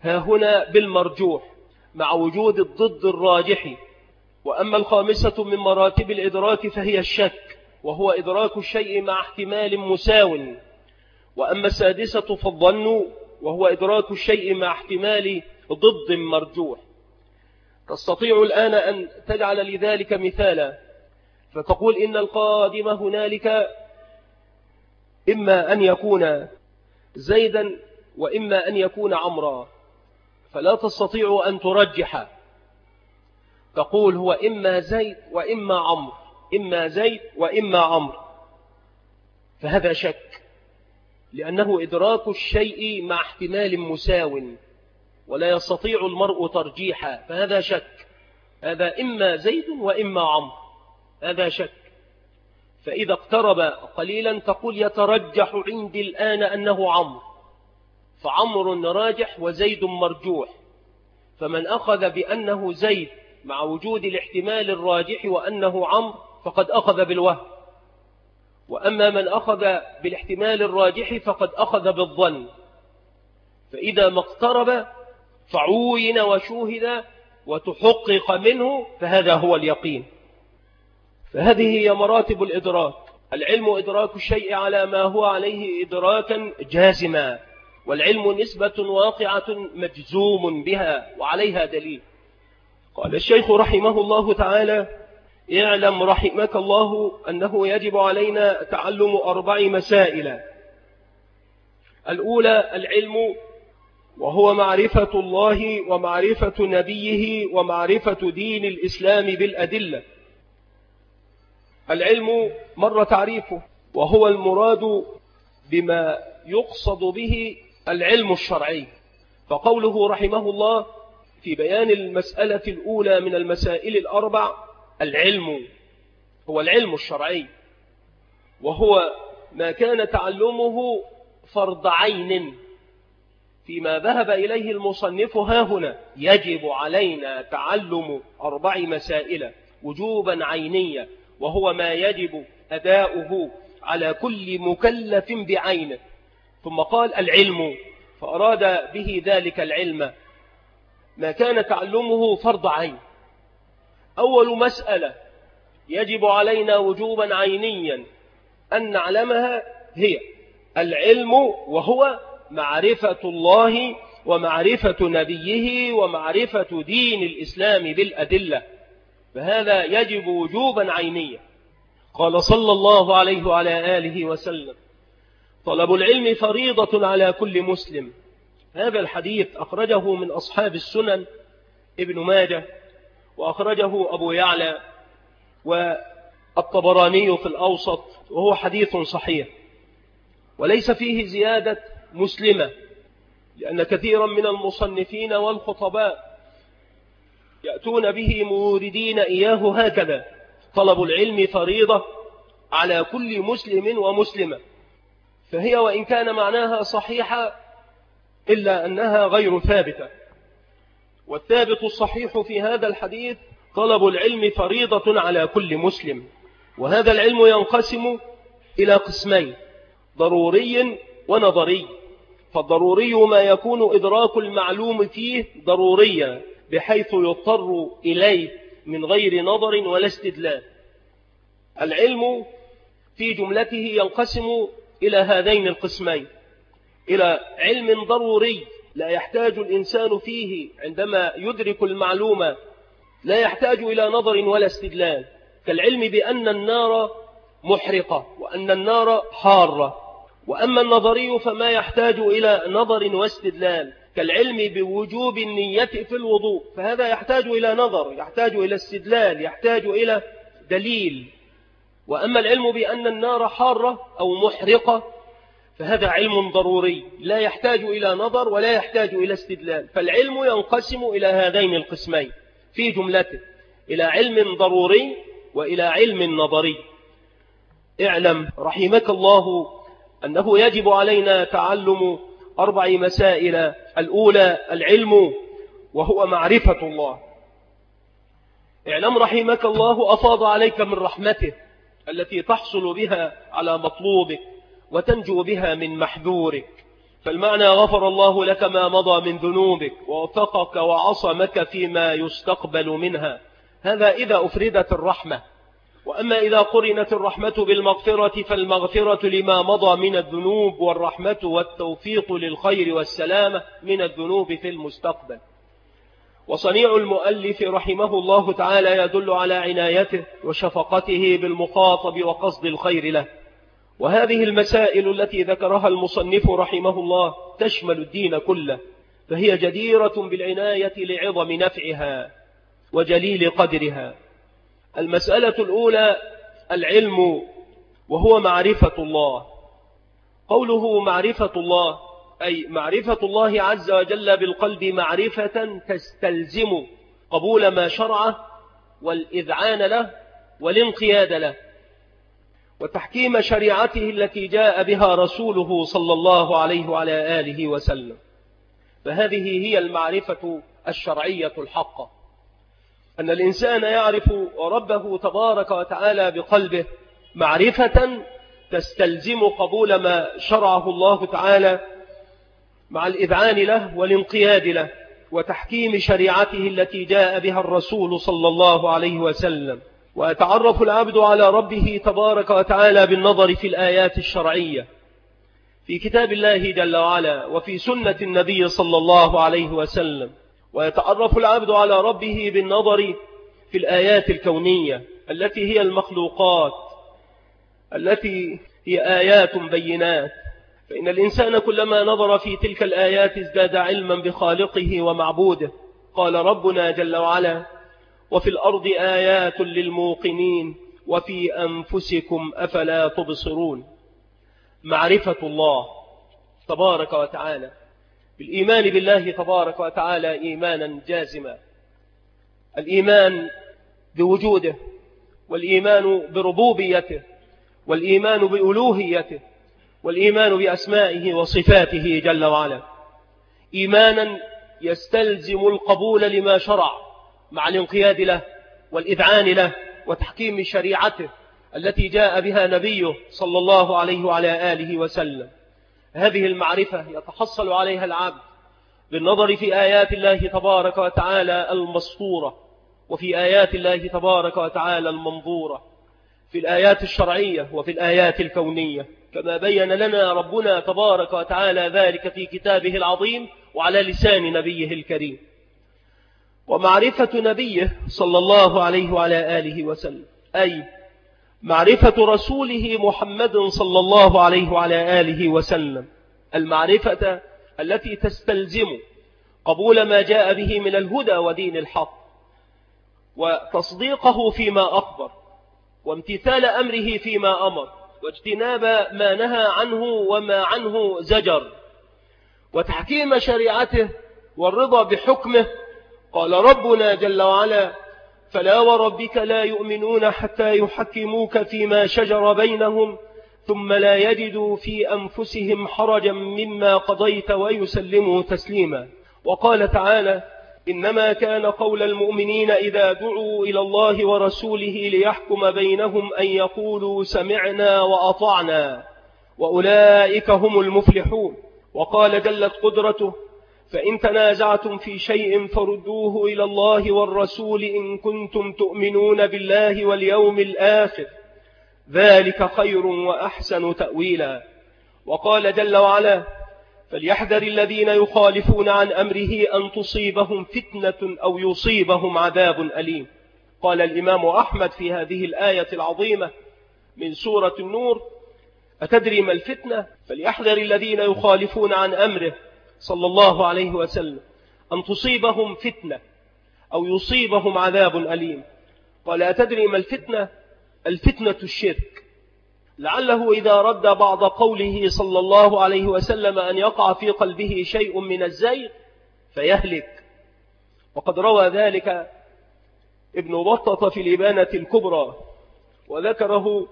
ها هنا بالمرجوح مع وجود الضد الراجح. وأما الخامسة من مراتب الإدراك فهي الشك، وهو إدراك الشيء مع احتمال مساو. وأما السادسة فالظن، وهو إدراك الشيء مع احتمال ضد مرجوح. تستطيع الآن أن تجعل لذلك مثالا، فتقول إن القادم هنالك إما أن يكون زيدا وإما أن يكون عمرا، فلا تستطيع أن ترجح، تقول هو إما زيد وإما عمرو، إما زيد وإما عمرو، فهذا شك، لأنه إدراك الشيء مع احتمال مساو ولا يستطيع المرء ترجيحا، فهذا شك. هذا إما زيد وإما عمرو، هذا شك. فإذا اقترب قليلا تقول يترجح عندي الآن أنه عمرو، فعمرو راجح وزيد مرجوح. فمن أخذ بأنه زيد مع وجود الاحتمال الراجح وأنه عمرو فقد أخذ بالوهم، وأما من أخذ بالاحتمال الراجح فقد أخذ بالظن. فإذا ما اقترب فعوين وشوهد وتحقق منه فهذا هو اليقين. فهذه هي مراتب الإدراك. العلم إدراك الشيء على ما هو عليه إدراكا جازما، والعلم نسبة واقعة مجزوم بها وعليها دليل. قال الشيخ رحمه الله تعالى: اعلم رحمك الله أنه يجب علينا تعلم أربع مسائل. الأولى العلم، وهو معرفة الله ومعرفة نبيه ومعرفة دين الإسلام بالأدلة. العلم مر تعريفه، وهو المراد بما يقصد به العلم الشرعي. فقوله رحمه الله في بيان المسألة الأولى من المسائل الأربع: العلم هو العلم الشرعي، وهو ما كان تعلمه فرض عين. فيما ذهب إليه المصنف ها هنا: يجب علينا تعلم أربع مسائل وجوبا عينيا، وهو ما يجب أداؤه على كل مكلف بعينه. ثم قال العلم، فأراد به ذلك العلم ما كان تعلمه فرض عين. أول مسألة يجب علينا وجوبا عينيا أن نعلمها هي العلم، وهو معرفة الله ومعرفة نبيه ومعرفة دين الإسلام بالأدلة، فهذا يجب وجوبا عينيا. قال صلى الله عليه وعلى آله وسلم: طلب العلم فريضة على كل مسلم. هذا الحديث أخرجه من أصحاب السنن ابن ماجه، وأخرجه أبو يعلى والطبراني في الأوسط، وهو حديث صحيح وليس فيه زيادة مسلمة، لأن كثيرا من المصنفين والخطباء يأتون به موردين إياه هكذا: طلب العلم فريضة على كل مسلم ومسلمة. فهي وإن كان معناها صحيحة إلا أنها غير ثابتة. والثابت الصحيح في هذا الحديث طلب العلم فريضة على كل مسلم. وهذا العلم ينقسم إلى قسمين: ضروري ونظري. فالضروري ما يكون إدراك المعلوم فيه ضروريا بحيث يضطر إليه من غير نظر ولا استدلال. العلم في جملته ينقسم إلى هذين القسمين: إلى علم ضروري لا يحتاج الإنسان فيه عندما يدرك المعلومة، لا يحتاج إلى نظر ولا استدلال، كالعلم بأن النار محرقة وأن النار حارة. وأما النظري فما يحتاج إلى نظر واستدلال، كالعلم بوجوب النية في الوضوء، فهذا يحتاج إلى نظر، يحتاج إلى استدلال، يحتاج إلى دليل. وأما العلم بأن النار حارة أو محرقة فهذا علم ضروري لا يحتاج إلى نظر ولا يحتاج إلى استدلال. فالعلم ينقسم إلى هذين القسمين في جملته: إلى علم ضروري وإلى علم نظري. اعلم رحمك الله أنه يجب علينا تعلم أربع مسائل. الأولى العلم، وهو معرفة الله. اعلم رحمك الله أفاض عليك من رحمته التي تحصل بها على مطلوبك وتنجو بها من محذورك، فالمعنى غفر الله لك ما مضى من ذنوبك ووفقك وعصمك فيما يستقبل منها. هذا إذا أفردت الرحمة. وأما إذا قرنت الرحمة بالمغفرة فالمغفرة لما مضى من الذنوب، والرحمة والتوفيق للخير والسلامة من الذنوب في المستقبل. وصنيع المؤلف رحمه الله تعالى يدل على عنايته وشفقته بالمخاطب وقصد الخير له. وهذه المسائل التي ذكرها المصنف رحمه الله تشمل الدين كله، فهي جديرة بالعناية لعظم نفعها وجليل قدرها. المسألة الأولى العلم، وهو معرفة الله. قوله معرفة الله أي معرفة الله عز وجل بالقلب معرفة تستلزم قبول ما شرعه والإذعان له والانقياد له، وتحكيم شريعته التي جاء بها رسوله صلى الله عليه وعلى آله وسلم. فهذه هي المعرفة الشرعية الحقة، أن الإنسان يعرف ربه تبارك وتعالى بقلبه معرفة تستلزم قبول ما شرعه الله تعالى مع الإذعان له والانقياد له، وتحكيم شريعته التي جاء بها الرسول صلى الله عليه وسلم. ويتعرف العبد على ربه تبارك وتعالى بالنظر في الآيات الشرعية في كتاب الله جل وعلا وفي سنة النبي صلى الله عليه وسلم. ويتعرف العبد على ربه بالنظر في الآيات الكونية التي هي المخلوقات، التي هي آيات بينات. فإن الإنسان كلما نظر في تلك الآيات ازداد علما بخالقه ومعبوده. قال ربنا جل وعلا: وفي الأرض آيات للموقنين وفي أنفسكم أفلا تبصرون. معرفة الله تبارك وتعالى بالإيمان بالله تبارك وتعالى إيمانا جازما، الإيمان بوجوده، والإيمان بربوبيته، والإيمان بألوهيته، والإيمان بأسمائه وصفاته جل وعلا، إيمانا يستلزم القبول لما شرع مع الانقياد له والإذعان له وتحكيم شريعته التي جاء بها نبيه صلى الله عليه وعلى آله وسلم. هذه المعرفة يتحصل عليها العبد بالنظر في آيات الله تبارك وتعالى المسطورة، وفي آيات الله تبارك وتعالى المنظورة، في الآيات الشرعية وفي الآيات الكونية، كما بين لنا ربنا تبارك وتعالى ذلك في كتابه العظيم وعلى لسان نبيه الكريم. ومعرفة نبيه صلى الله عليه وعلى آله وسلم أي معرفة رسوله محمد صلى الله عليه وعلى آله وسلم، المعرفة التي تستلزم قبول ما جاء به من الهدى ودين الحق، وتصديقه فيما أخبر، وامتثال أمره فيما أمر، واجتناب ما نهى عنه وما عنه زجر، وتحكيم شريعته والرضا بحكمه. قال ربنا جل وعلا: فلا وربك لا يؤمنون حتى يحكموك فيما شجر بينهم ثم لا يجدوا في أنفسهم حرجا مما قضيت ويسلموا تسليما. وقال تعالى: إنما كان قول المؤمنين إذا دعوا إلى الله ورسوله ليحكم بينهم أن يقولوا سمعنا وأطعنا وأولئك هم المفلحون. وقال جلت قدرته: فإن تنازعتم في شيء فردوه إلى الله والرسول إن كنتم تؤمنون بالله واليوم الآخر ذلك خير وأحسن تأويلا. وقال جل وعلا: فليحذر الذين يخالفون عن أمره أن تصيبهم فتنة أو يصيبهم عذاب أليم. قال الإمام أحمد في هذه الآية العظيمة من سورة النور: أتدري ما الفتنة؟ فليحذر الذين يخالفون عن أمره صلى الله عليه وسلم أن تصيبهم فتنة أو يصيبهم عذاب أليم. قال: أتدري ما الفتنة؟ الفتنة الشرك. لعله إذا رد بعض قوله صلى الله عليه وسلم أن يقع في قلبه شيء من الزيغ فيهلك. وقد روى ذلك ابن بطة في الإبانة الكبرى، وذكره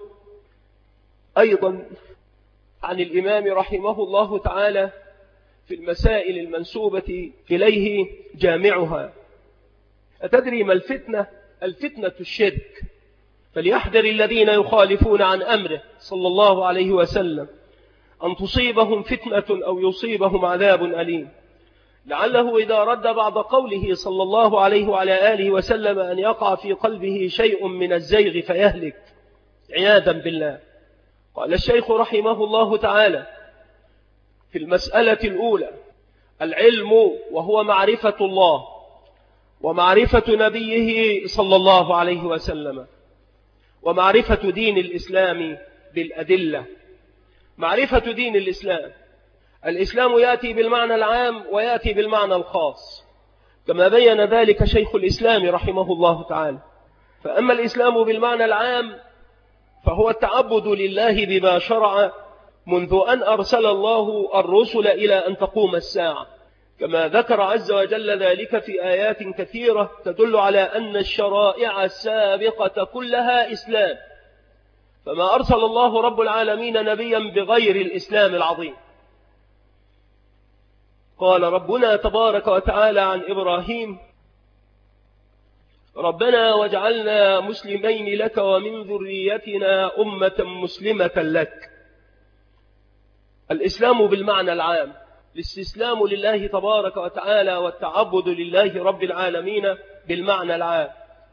أيضا عن الإمام رحمه الله تعالى في المسائل المنسوبة إليه جامعها. أتدري ما الفتنة؟ الفتنة الشرك. فليحذر الذين يخالفون عن أمره صلى الله عليه وسلم أن تصيبهم فتنة أو يصيبهم عذاب أليم، لعله إذا رد بعد قوله صلى الله عليه وعلى آله وسلم أن يقع في قلبه شيء من الزيغ فيهلك عياذا بالله. قال الشيخ رحمه الله تعالى في المسألة الأولى: العلم وهو معرفة الله ومعرفة نبيه صلى الله عليه وسلم ومعرفة دين الإسلام بالأدلة. معرفة دين الإسلام، الإسلام يأتي بالمعنى العام ويأتي بالمعنى الخاص كما بين ذلك شيخ الإسلام رحمه الله تعالى. فأما الإسلام بالمعنى العام فهو التعبد لله بما شرع منذ أن أرسل الله الرسل إلى أن تقوم الساعة، كما ذكر عز وجل ذلك في آيات كثيرة تدل على أن الشرائع السابقة كلها إسلام، فما أرسل الله رب العالمين نبيا بغير الإسلام العظيم. قال ربنا تبارك وتعالى عن إبراهيم: ربنا واجعلنا مسلمين لك ومن ذريتنا أمة مسلمة لك. الإسلام بالمعنى العام، الاستسلام لله تبارك وتعالى والتعبد لله رب العالمين بالمعنى العام.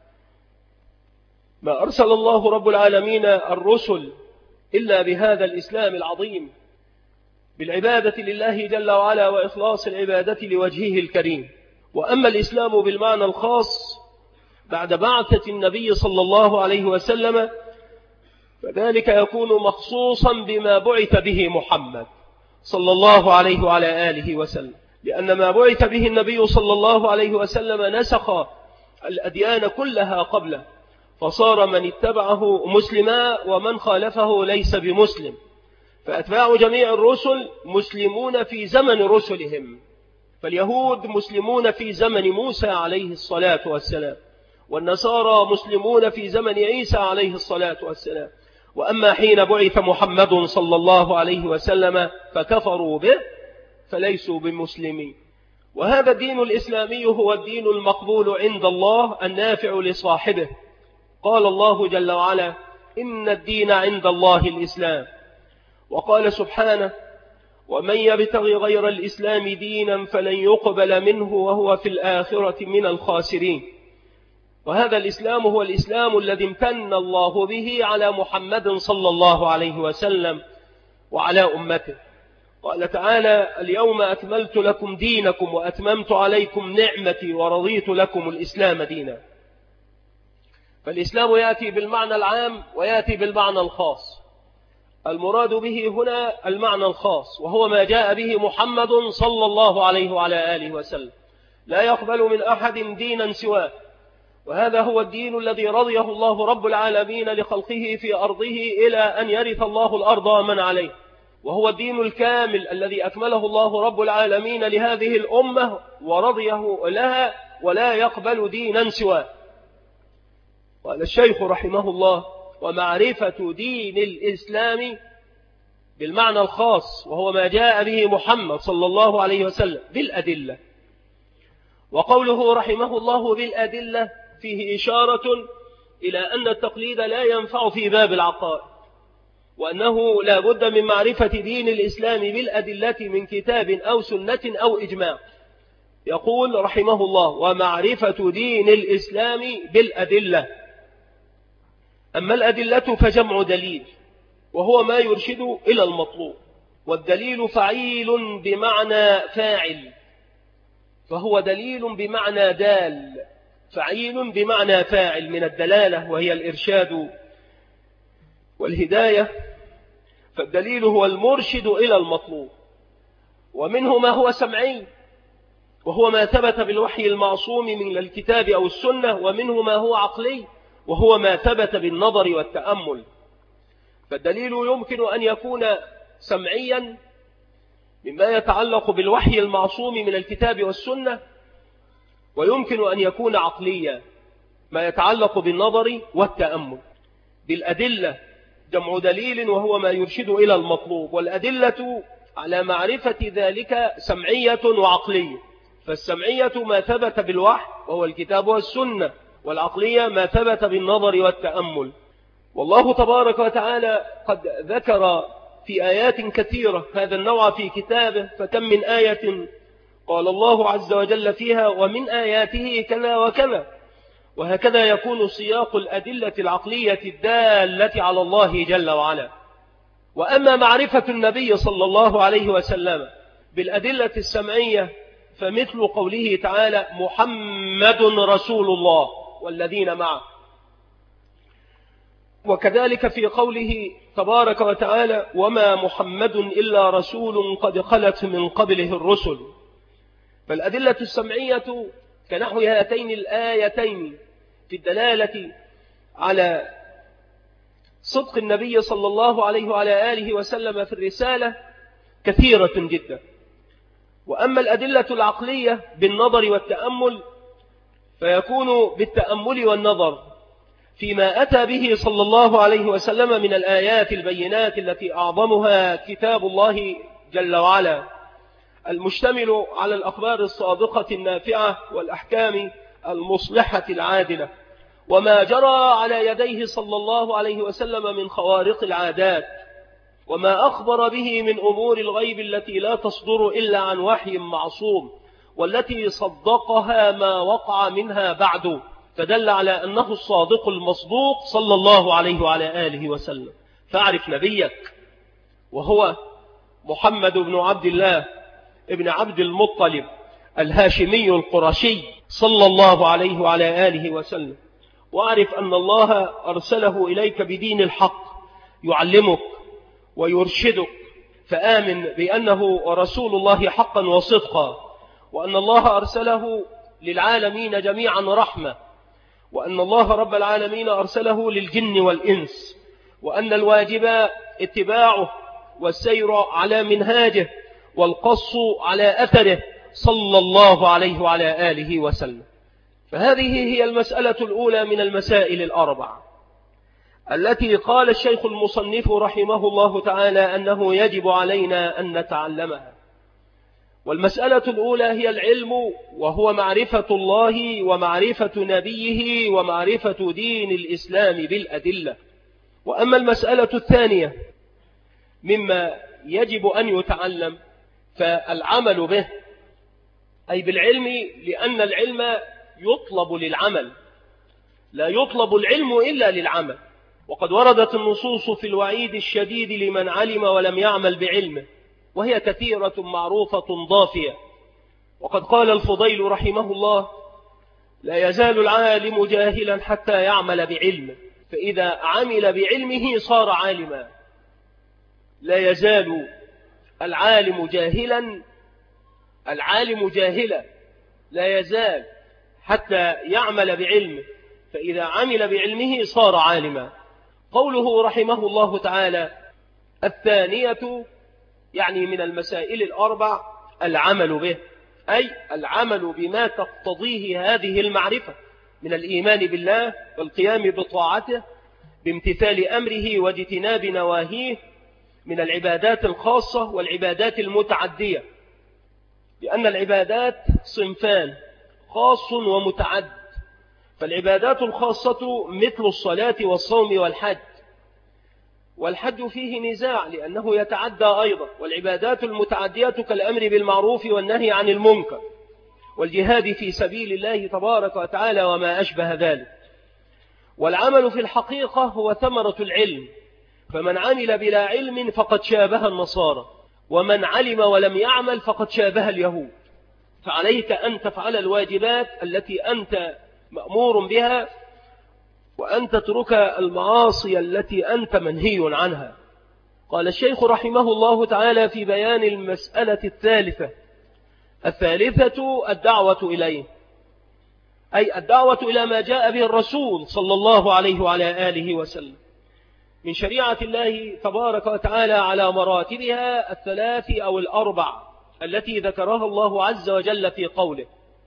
ما أرسل الله رب العالمين الرسل إلا بهذا الإسلام العظيم، بالعبادة لله جل وعلا وإخلاص العبادة لوجهه الكريم. وأما الإسلام بالمعنى الخاص بعد بعثة النبي صلى الله عليه وسلم فذلك يكون مخصوصا بما بعث به محمد صلى الله عليه وعلى آله وسلم، لأن ما بعث به النبي صلى الله عليه وسلم نسخ الأديان كلها قبله، فصار من اتبعه مسلما ومن خالفه ليس بمسلم. فأتباع جميع الرسل مسلمون في زمن رسلهم، فاليهود مسلمون في زمن موسى عليه الصلاة والسلام، والنصارى مسلمون في زمن عيسى عليه الصلاة والسلام. وأما حين بعث محمد صلى الله عليه وسلم فكفروا به فليسوا بمسلمين. وهذا الدين الإسلامي هو الدين المقبول عند الله النافع لصاحبه. قال الله جل وعلا: إن الدين عند الله الإسلام. وقال سبحانه: ومن يبتغي غير الإسلام دينا فلن يقبل منه وهو في الآخرة من الخاسرين. وهذا الإسلام هو الإسلام الذي امتن الله به على محمد صلى الله عليه وسلم وعلى أمته. قال تعالى: اليوم أكملت لكم دينكم وأتممت عليكم نعمتي ورضيت لكم الإسلام دينا. فالإسلام يأتي بالمعنى العام ويأتي بالمعنى الخاص. المراد به هنا المعنى الخاص، وهو ما جاء به محمد صلى الله عليه وعلى آله وسلم، لا يقبل من أحد دينا سواه. وهذا هو الدين الذي رضيه الله رب العالمين لخلقه في أرضه إلى أن يرث الله الأرض ومن عليه، وهو الدين الكامل الذي أكمله الله رب العالمين لهذه الأمة ورضيه لها، ولا يقبل دينا سواه. قال الشيخ رحمه الله: ومعرفة دين الإسلام بالمعنى الخاص، وهو ما جاء به محمد صلى الله عليه وسلم بالأدلة. وقوله رحمه الله بالأدلة فيه إشارة إلى أن التقليد لا ينفع في باب العقائد، وأنه لا بد من معرفة دين الإسلام بالأدلة من كتاب أو سنة أو إجماع. يقول رحمه الله: ومعرفة دين الإسلام بالأدلة. أما الأدلة فجمع دليل، وهو ما يرشد إلى المطلوب، والدليل فعيل بمعنى فاعل، فهو دليل بمعنى دال، فعيل بمعنى فاعل من الدلالة وهي الإرشاد والهداية. فالدليل هو المرشد إلى المطلوب، ومنه ما هو سمعي وهو ما ثبت بالوحي المعصوم من الكتاب أو السنة، ومنه ما هو عقلي وهو ما ثبت بالنظر والتأمل. فالدليل يمكن أن يكون سمعيا مما يتعلق بالوحي المعصوم من الكتاب والسنة، ويمكن أن يكون عقليا ما يتعلق بالنظر والتأمل. بالأدلة جمع دليل وهو ما يرشد إلى المطلوب، والأدلة على معرفة ذلك سمعية وعقلية. فالسمعية ما ثبت بالوحي وهو الكتاب والسنة، والعقلية ما ثبت بالنظر والتأمل. والله تبارك وتعالى قد ذكر في آيات كثيرة هذا النوع في كتابه، فكم من آية قال الله عز وجل فيها ومن آياته كذا وكذا. وهكذا يكون سياق الأدلة العقلية الدالة على الله جل وعلا. وأما معرفة النبي صلى الله عليه وسلم بالأدلة السمعية فمثل قوله تعالى محمد رسول الله والذين معه، وكذلك في قوله تبارك وتعالى وما محمد إلا رسول قد خلت من قبله الرسل. فالأدلة السمعية كنحو هاتين الآيتين في الدلالة على صدق النبي صلى الله عليه وعلى آله وسلم في الرسالة كثيرة جدا. وأما الأدلة العقلية بالنظر والتأمل فيكون بالتأمل والنظر فيما أتى به صلى الله عليه وسلم من الآيات البينات التي أعظمها كتاب الله جل وعلا المشتمل على الأخبار الصادقة النافعة والأحكام المصلحة العادلة، وما جرى على يديه صلى الله عليه وسلم من خوارق العادات، وما أخبر به من أمور الغيب التي لا تصدر إلا عن وحي معصوم، والتي صدقها ما وقع منها بعد، فدل على أنه الصادق المصدوق صلى الله عليه وعلى آله وسلم. فاعرف نبيك وهو محمد بن عبد الله ابن عبد المطلب الهاشمي القرشي صلى الله عليه وعلى آله وسلم، واعرف أن الله أرسله إليك بدين الحق يعلمك ويرشدك، فآمن بأنه رسول الله حقا وصدقا، وأن الله أرسله للعالمين جميعا رحمة، وأن الله رب العالمين أرسله للجن والإنس، وأن الواجب اتباعه والسير على منهاجه والقص على أثره صلى الله عليه وعلى آله وسلم. فهذه هي المسألة الأولى من المسائل الأربع التي قال الشيخ المصنف رحمه الله تعالى أنه يجب علينا أن نتعلمها. والمسألة الأولى هي العلم، وهو معرفة الله ومعرفة نبيه ومعرفة دين الإسلام بالأدلة. وأما المسألة الثانية مما يجب أن يتعلم فالعمل به، أي بالعلم، لأن العلم يطلب للعمل، لا يطلب العلم إلا للعمل. وقد وردت النصوص في الوعيد الشديد لمن علم ولم يعمل بعلمه، وهي كثيرة معروفة ضافية. وقد قال الفضيل رحمه الله لا يزال العالم جاهلا حتى يعمل بعلمه، فإذا عمل بعلمه صار عالما. لا يزال العالم جاهلا العالم جاهلا لا يزال حتى يعمل بعلمه، فإذا عمل بعلمه صار عالما. قوله رحمه الله تعالى الثانية يعني من المسائل الأربع العمل به، أي العمل بما تقتضيه هذه المعرفة من الإيمان بالله والقيام بطاعته بامتثال أمره واجتناب نواهيه من العبادات الخاصة والعبادات المتعدية، لأن العبادات صنفان خاص ومتعد. فالعبادات الخاصة مثل الصلاة والصوم والحج، والحج فيه نزاع لأنه يتعدى أيضا. والعبادات المتعدية كالأمر بالمعروف والنهي عن المنكر والجهاد في سبيل الله تبارك وتعالى وما أشبه ذلك. والعمل في الحقيقة هو ثمرة العلم، فمن عمل بلا علم فقد شابه النصارى، ومن علم ولم يعمل فقد شابه اليهود. فعليك أن تفعل الواجبات التي أنت مأمور بها، وأن تترك المعاصي التي أنت منهي عنها. قال الشيخ رحمه الله تعالى في بيان المسألة الثالثة الثالثة الدعوة إليه، أي الدعوة إلى ما جاء به الرسول صلى الله عليه وعلى آله وسلم من شريعة الله تبارك وتعالى على مراتبها الثلاث أو الأربع التي ذكرها الله عز وجل في قوله.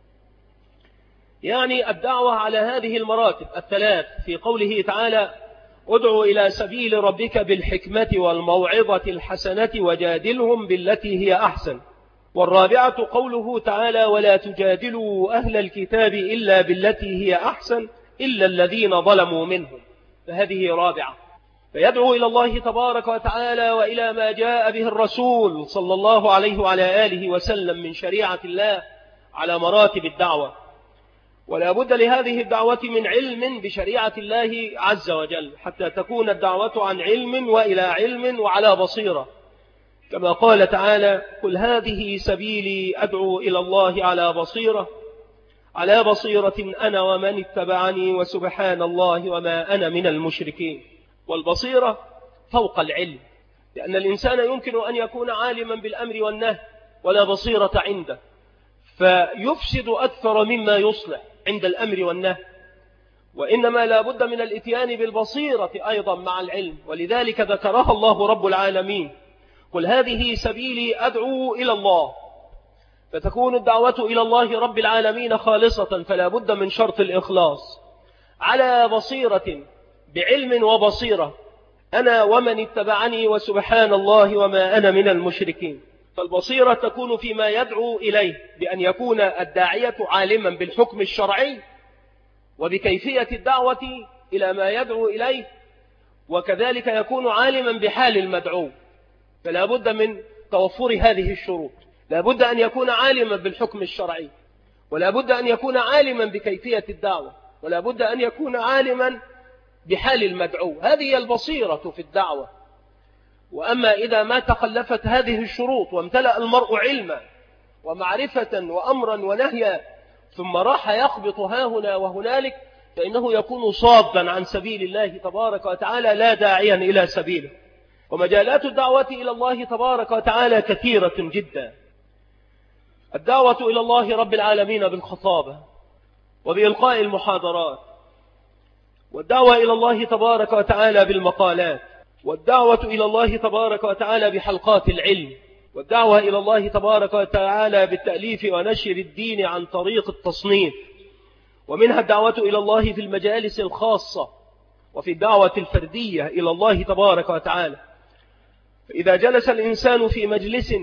يعني الدعوة على هذه المراتب الثلاث في قوله تعالى ادعو إلى سبيل ربك بالحكمة والموعظة الحسنة وجادلهم بالتي هي أحسن. والرابعة قوله تعالى ولا تجادلوا أهل الكتاب إلا بالتي هي أحسن إلا الذين ظلموا منهم، فهذه رابعة. فيدعو إلى الله تبارك وتعالى وإلى ما جاء به الرسول صلى الله عليه وعلى آله وسلم من شريعة الله على مراتب الدعوة. ولا بد لهذه الدعوة من علم بشريعة الله عز وجل حتى تكون الدعوة عن علم وإلى علم وعلى بصيرة، كما قال تعالى: قل هذه سبيلي أدعو إلى الله على بصيرة على بصيرة أنا ومن اتبعني وسبحان الله وما أنا من المشركين. والبصيرة فوق العلم، لأن الإنسان يمكن أن يكون عالما بالأمر والنهي ولا بصيرة عنده، فيفسد أكثر مما يصلح عند الأمر والنهي، وإنما لا بد من الإتيان بالبصيرة أيضا مع العلم، ولذلك ذكرها الله رب العالمين: قل هذه سبيلي أدعو إلى الله. فتكون الدعوة إلى الله رب العالمين خالصة، فلا بد من شرط الإخلاص على بصيرة، بعلم وبصيرة، أنا ومن اتبعني وسبحان الله وما أنا من المشركين. فالبصيرة تكون فيما يدعو إليه، بأن يكون الداعية عالما بالحكم الشرعي وبكيفية الدعوة إلى ما يدعو إليه، وكذلك يكون عالما بحال المدعو. فلا بد من توفر هذه الشروط، لا بد أن يكون عالما بالحكم الشرعي، ولا بد أن يكون عالما بكيفية الدعوة، ولا بد أن يكون عالما بحال المدعو. هذه البصيرة في الدعوة. وأما إذا ما تخلفت هذه الشروط وامتلأ المرء علما ومعرفة وأمرا ونهيا ثم راح يخبط ها هنا وهنالك، فإنه يكون صادا عن سبيل الله تبارك وتعالى لا داعيا إلى سبيله. ومجالات الدعوة إلى الله تبارك وتعالى كثيرة جدا. الدعوة إلى الله رب العالمين بالخطابة وبإلقاء المحاضرات، والدعوة إلى الله تبارك وتعالى بالمقالات، والدعوة إلى الله تبارك وتعالى بحلقات العلم، والدعوة إلى الله تبارك وتعالى بالتأليف ونشر الدين عن طريق التصنيف، ومنها الدعوة إلى الله في المجالس الخاصة وفي الدعوة الفردية إلى الله تبارك وتعالى. فإذا جلس الإنسان في مجلس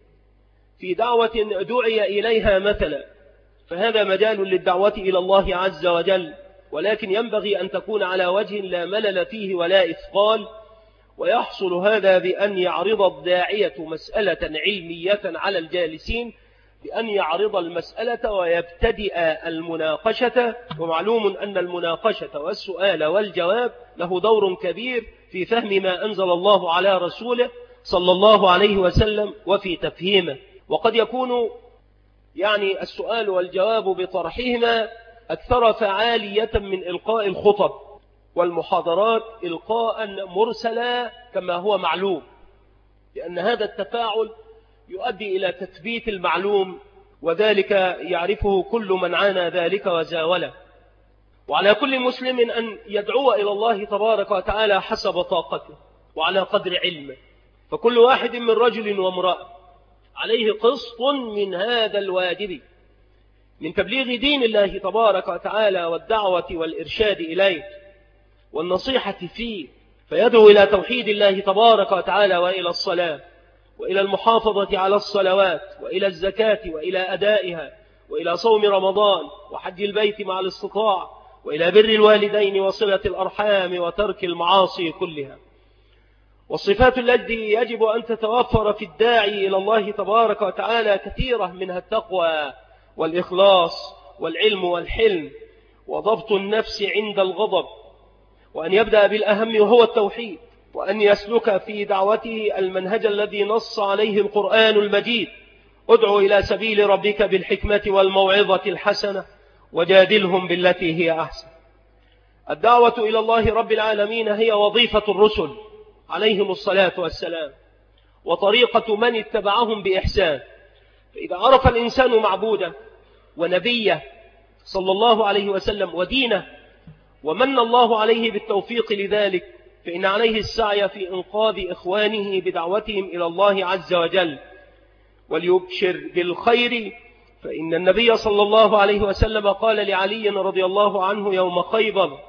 في دعوة دعي إليها مثلا، فهذا مجال للدعوة إلى الله عز وجل، ولكن ينبغي أن تكون على وجه لا ملل فيه ولا إثقال. ويحصل هذا بأن يعرض الداعية مسألة علمية على الجالسين، بأن يعرض المسألة ويبتدئ المناقشة. ومعلوم أن المناقشة والسؤال والجواب له دور كبير في فهم ما أنزل الله على رسوله صلى الله عليه وسلم وفي تفهيمه. وقد يكون يعني السؤال والجواب بطرحهما أكثر فعالية من إلقاء الخطب والمحاضرات إلقاء مرسلا كما هو معلوم، لأن هذا التفاعل يؤدي إلى تثبيت المعلوم، وذلك يعرفه كل من عانى ذلك وزاوله. وعلى كل مسلم أن يدعو إلى الله تبارك وتعالى حسب طاقته وعلى قدر علمه، فكل واحد من رجل وامرأة عليه قسط من هذا الواجب من تبليغ دين الله تبارك وتعالى والدعوة والإرشاد إليه والنصيحة فيه، فيدعو إلى توحيد الله تبارك وتعالى وإلى الصلاة وإلى المحافظة على الصلوات وإلى الزكاة وإلى أدائها وإلى صوم رمضان وحج البيت مع الاستطاعة وإلى بر الوالدين وصلة الأرحام وترك المعاصي كلها. والصفات التي يجب أن تتوفر في الداعي إلى الله تبارك وتعالى كثيرة، منها التقوى والإخلاص والعلم والحلم وضبط النفس عند الغضب، وأن يبدأ بالأهم وهو التوحيد، وأن يسلك في دعوته المنهج الذي نص عليه القرآن المجيد: ادعو إلى سبيل ربك بالحكمة والموعظة الحسنة وجادلهم بالتي هي أحسن. الدعوة إلى الله رب العالمين هي وظيفة الرسل عليهم الصلاة والسلام، وطريقة من اتبعهم بإحسان. فإذا عرف الإنسان معبوده ونبيه صلى الله عليه وسلم ودينه، ومن الله عليه بالتوفيق لذلك، فإن عليه السعي في إنقاذ إخوانه بدعوتهم إلى الله عز وجل، وليبشر بالخير. فإن النبي صلى الله عليه وسلم قال لعلي رضي الله عنه يوم خيبر: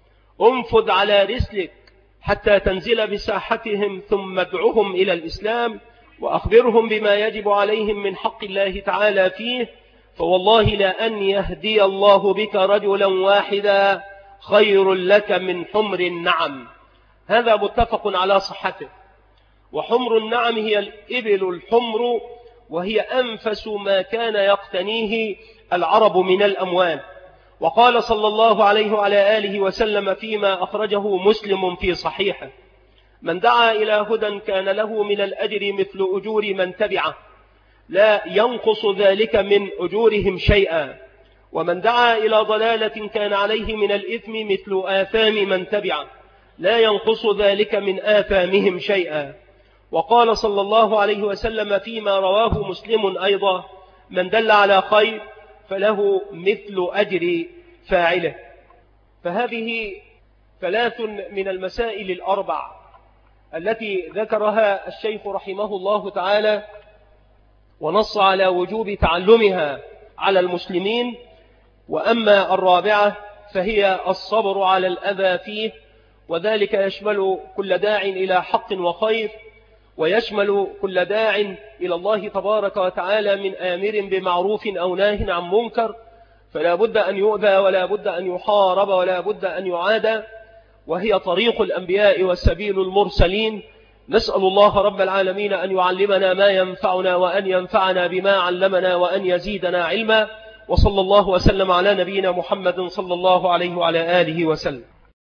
انفذ على رسلك حتى تنزل بساحتهم ثم ادعهم إلى الإسلام وأخبرهم بما يجب عليهم من حق الله تعالى فيه، فوالله لأن يهدي الله بك رجلا واحدا خير لك من حمر النعم. هذا متفق على صحته. وحمر النعم هي الإبل الحمر، وهي أنفس ما كان يقتنيه العرب من الأموال. وقال صلى الله عليه وعلى آله وسلم فيما أخرجه مسلم في صحيحه: من دعا إلى هدى كان له من الأجر مثل أجور من تبعه لا ينقص ذلك من أجورهم شيئا، ومن دعا إلى ضلالة كان عليه من الإثم مثل آثام من تبعه لا ينقص ذلك من آثامهم شيئا. وقال صلى الله عليه وسلم فيما رواه مسلم أيضا: من دل على خير فله مثل أجر فاعله. فهذه ثلاث من المسائل الأربع التي ذكرها الشيخ رحمه الله تعالى، ونص على وجوب تعلمها على المسلمين. وأما الرابعة فهي الصبر على الأذى فيه، وذلك يشمل كل داع إلى حق وخير، ويشمل كل داع إلى الله تبارك وتعالى من آمر بمعروف أو ناه عن منكر، فلا بد أن يؤذى ولا بد أن يحارب ولا بد أن يعادى، وهي طريق الأنبياء والسبيل المرسلين. نسأل الله رب العالمين أن يعلمنا ما ينفعنا وأن ينفعنا بما علمنا وأن يزيدنا علما. وصلى الله وسلم على نبينا محمد صلى الله عليه وعلى آله وسلم.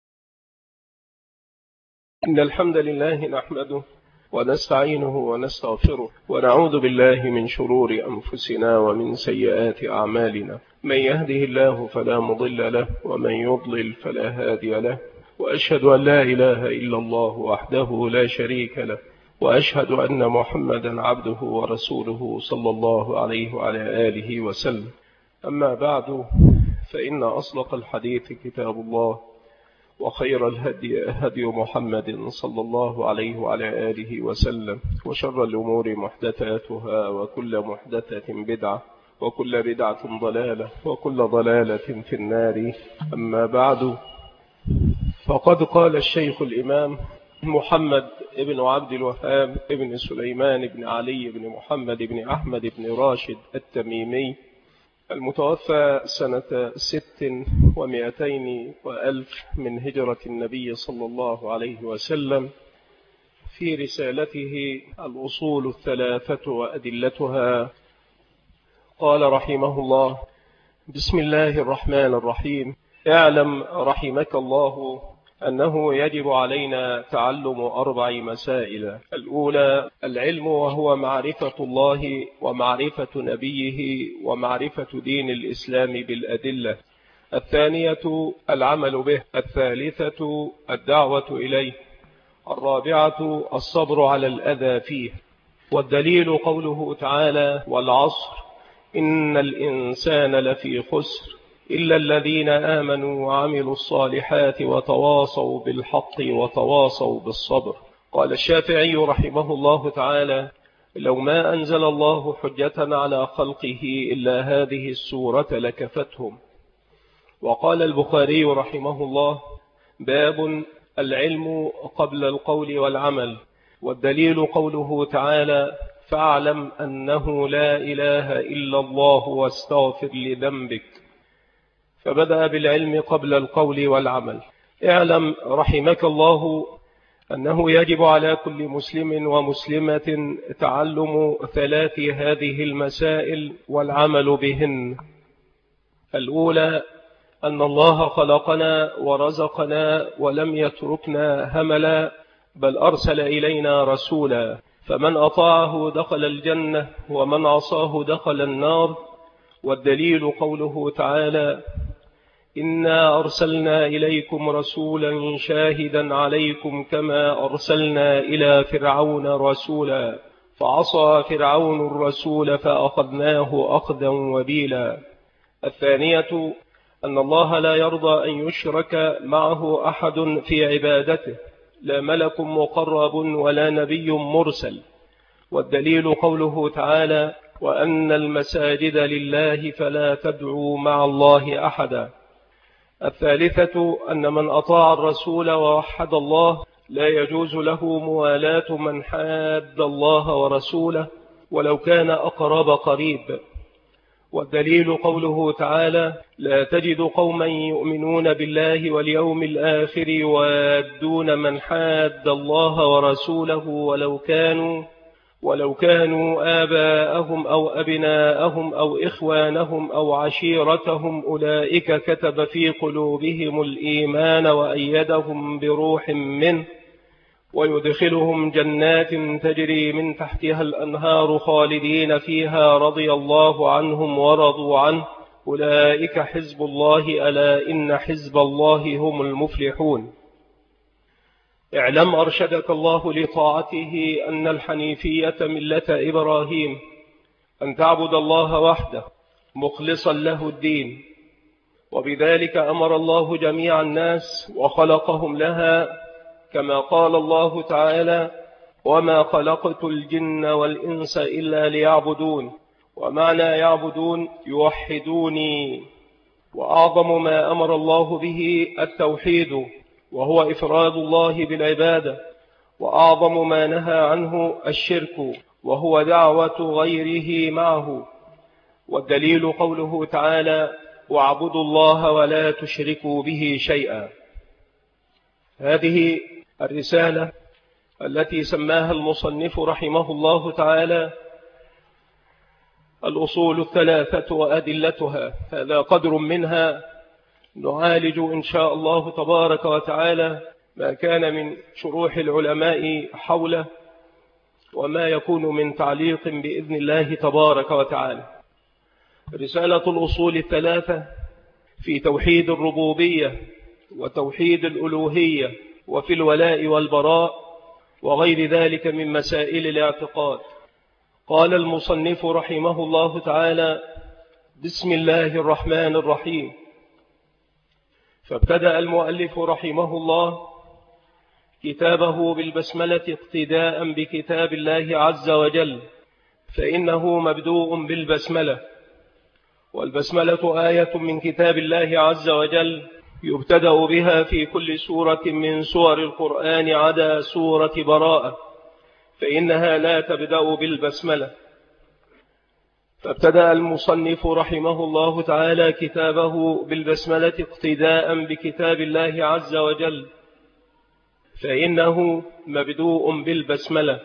إن الحمد لله نحمده ونستعينه ونستغفره ونعوذ بالله من شرور أنفسنا ومن سيئات أعمالنا. من يهده الله فلا مضل له ومن يضلل فلا هادي له، وأشهد أن لا إله إلا الله وحده لا شريك له، وأشهد أن محمدا عبده ورسوله صلى الله عليه وعلى آله وسلم. أما بعد، فإن أصدق الحديث كتاب الله، وخير الهدي هدي محمد صلى الله عليه وعلى آله وسلم، وشر الأمور محدثاتها، وكل محدثة بدعة، وكل بدعة ضلالة، وكل ضلالة في النار. أما بعد، فقد قال الشيخ الإمام محمد بن عبد الوهاب بن سليمان بن علي بن محمد بن أحمد بن راشد التميمي المتوفى سنة ست ومئتين وألف من هجرة النبي صلى الله عليه وسلم في رسالته الأصول الثلاثة وأدلتها، قال رحمه الله: بسم الله الرحمن الرحيم. اعلم رحمك الله أنه يجب علينا تعلم أربع مسائل. الأولى العلم، وهو معرفة الله ومعرفة نبيه ومعرفة دين الإسلام بالأدلة. الثانية العمل به. الثالثة الدعوة إليه. الرابعة الصبر على الأذى فيه. والدليل قوله تعالى: والعصر إن الإنسان لفي خسر إلا الذين آمنوا وعملوا الصالحات وتواصوا بالحق وتواصوا بالصبر. قال الشافعي رحمه الله تعالى: لو ما أنزل الله حجة على خلقه إلا هذه السورة لكفتهم. وقال البخاري رحمه الله: باب العلم قبل القول والعمل. والدليل قوله تعالى: فاعلم أنه لا إله إلا الله واستغفر لذنبك. فبدأ بالعلم قبل القول والعمل. اعلم رحمك الله أنه يجب على كل مسلم ومسلمة تعلم ثلاث هذه المسائل والعمل بهن. الأولى أن الله خلقنا ورزقنا ولم يتركنا هملا، بل أرسل إلينا رسولا، فمن أطاعه دخل الجنة ومن عصاه دخل النار. والدليل قوله تعالى: إنا أرسلنا إليكم رسولا شاهدا عليكم كما أرسلنا إلى فرعون رسولا فعصى فرعون الرسول فأخذناه أخذا وبيلا. الثانية أن الله لا يرضى أن يشرك معه أحد في عبادته، لا ملك مقرب ولا نبي مرسل. والدليل قوله تعالى: وأن المساجد لله فلا تدعوا مع الله أحدا. الثالثة أن من أطاع الرسول ووحد الله لا يجوز له موالاة من حاد الله ورسوله ولو كان أقرب قريب. والدليل قوله تعالى: لا تجد قوما يؤمنون بالله واليوم الآخر يوادون من حاد الله ورسوله ولو كانوا ولو كانوا آباءهم أو أبناءهم أو إخوانهم أو عشيرتهم أولئك كتب في قلوبهم الإيمان وأيدهم بروح منه ويدخلهم جنات تجري من تحتها الأنهار خالدين فيها رضي الله عنهم ورضوا عنه أولئك حزب الله ألا إن حزب الله هم المفلحون. اعلم أرشدك الله لطاعته أن الحنيفية ملة إبراهيم، أن تعبد الله وحده مخلصا له الدين، وبذلك أمر الله جميع الناس وخلقهم لها، كما قال الله تعالى: وما خلقت الجن والإنس إلا ليعبدون. ومعنى يعبدون يوحدوني، وأعظم ما أمر الله به التوحيد، وهو إفراد الله بالعبادة، وأعظم ما نهى عنه الشرك، وهو دعوة غيره معه. والدليل قوله تعالى: واعبدوا الله ولا تشركوا به شيئا. هذه الرسالة التي سماها المصنف رحمه الله تعالى الأصول الثلاثة وأدلتها، هذا قدر منها. نعالج إن شاء الله تبارك وتعالى ما كان من شروح العلماء حوله وما يكون من تعليق بإذن الله تبارك وتعالى. رسالة الأصول الثلاثة في توحيد الربوبية وتوحيد الألوهية وفي الولاء والبراء وغير ذلك من مسائل الاعتقاد. قال المصنف رحمه الله تعالى: بسم الله الرحمن الرحيم. فابتدأ المؤلف رحمه الله كتابه بالبسملة اقتداء بكتاب الله عز وجل، فإنه مبدوء بالبسملة، والبسملة آية من كتاب الله عز وجل يبتدأ بها في كل سورة من سور القرآن عدا سورة براءة، فإنها لا تبدأ بالبسملة. فابتدأ المصنف رحمه الله تعالى كتابه بالبسملة اقتداء بكتاب الله عز وجل، فإنه مبدوء بالبسملة.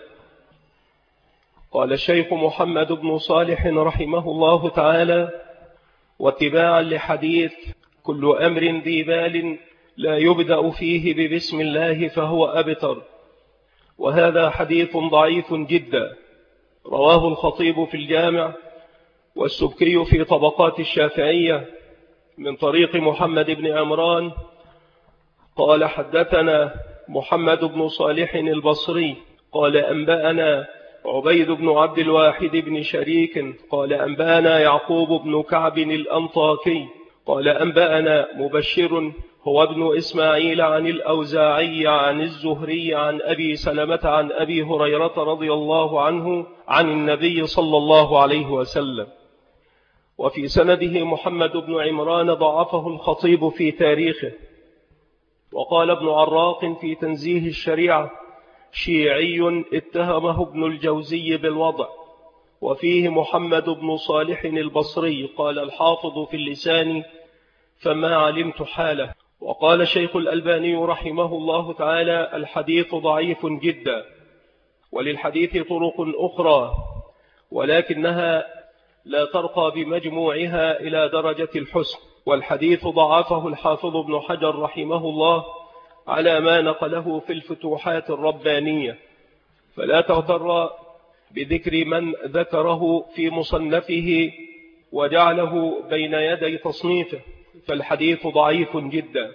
قال الشيخ محمد بن صالح رحمه الله تعالى: واتباعا لحديث كل أمر ذي بال لا يبدأ فيه ببسم الله فهو أبتر، وهذا حديث ضعيف جدا، رواه الخطيب في الجامع والسبكي في طبقات الشافعية من طريق محمد بن عمران قال: حدثنا محمد بن صالح البصري قال: أنبأنا عبيد بن عبد الواحد بن شريك قال: أنبأنا يعقوب بن كعب الأنطاكي قال: أنبأنا مبشر هو ابن إسماعيل عن الأوزاعي عن الزهري عن أبي سلمة عن أبي هريرة رضي الله عنه عن النبي صلى الله عليه وسلم. وفي سنده محمد بن عمران ضعفه الخطيب في تاريخه. وقال ابن عراق في تنزيه الشريعة: شيعي اتهمه ابن الجوزي بالوضع. وفيه محمد بن صالح البصري قال الحافظ في اللسان: فما علمت حاله. وقال شيخ الألباني رحمه الله تعالى: الحديث ضعيف جدا، وللحديث طرق أخرى ولكنها لا ترقى بمجموعها إلى درجة الحسن. والحديث ضعفه الحافظ ابن حجر رحمه الله على ما نقله في الفتوحات الربانية، فلا تغتر بذكر من ذكره في مصنفه وجعله بين يدي تصنيفه، فالحديث ضعيف جدا.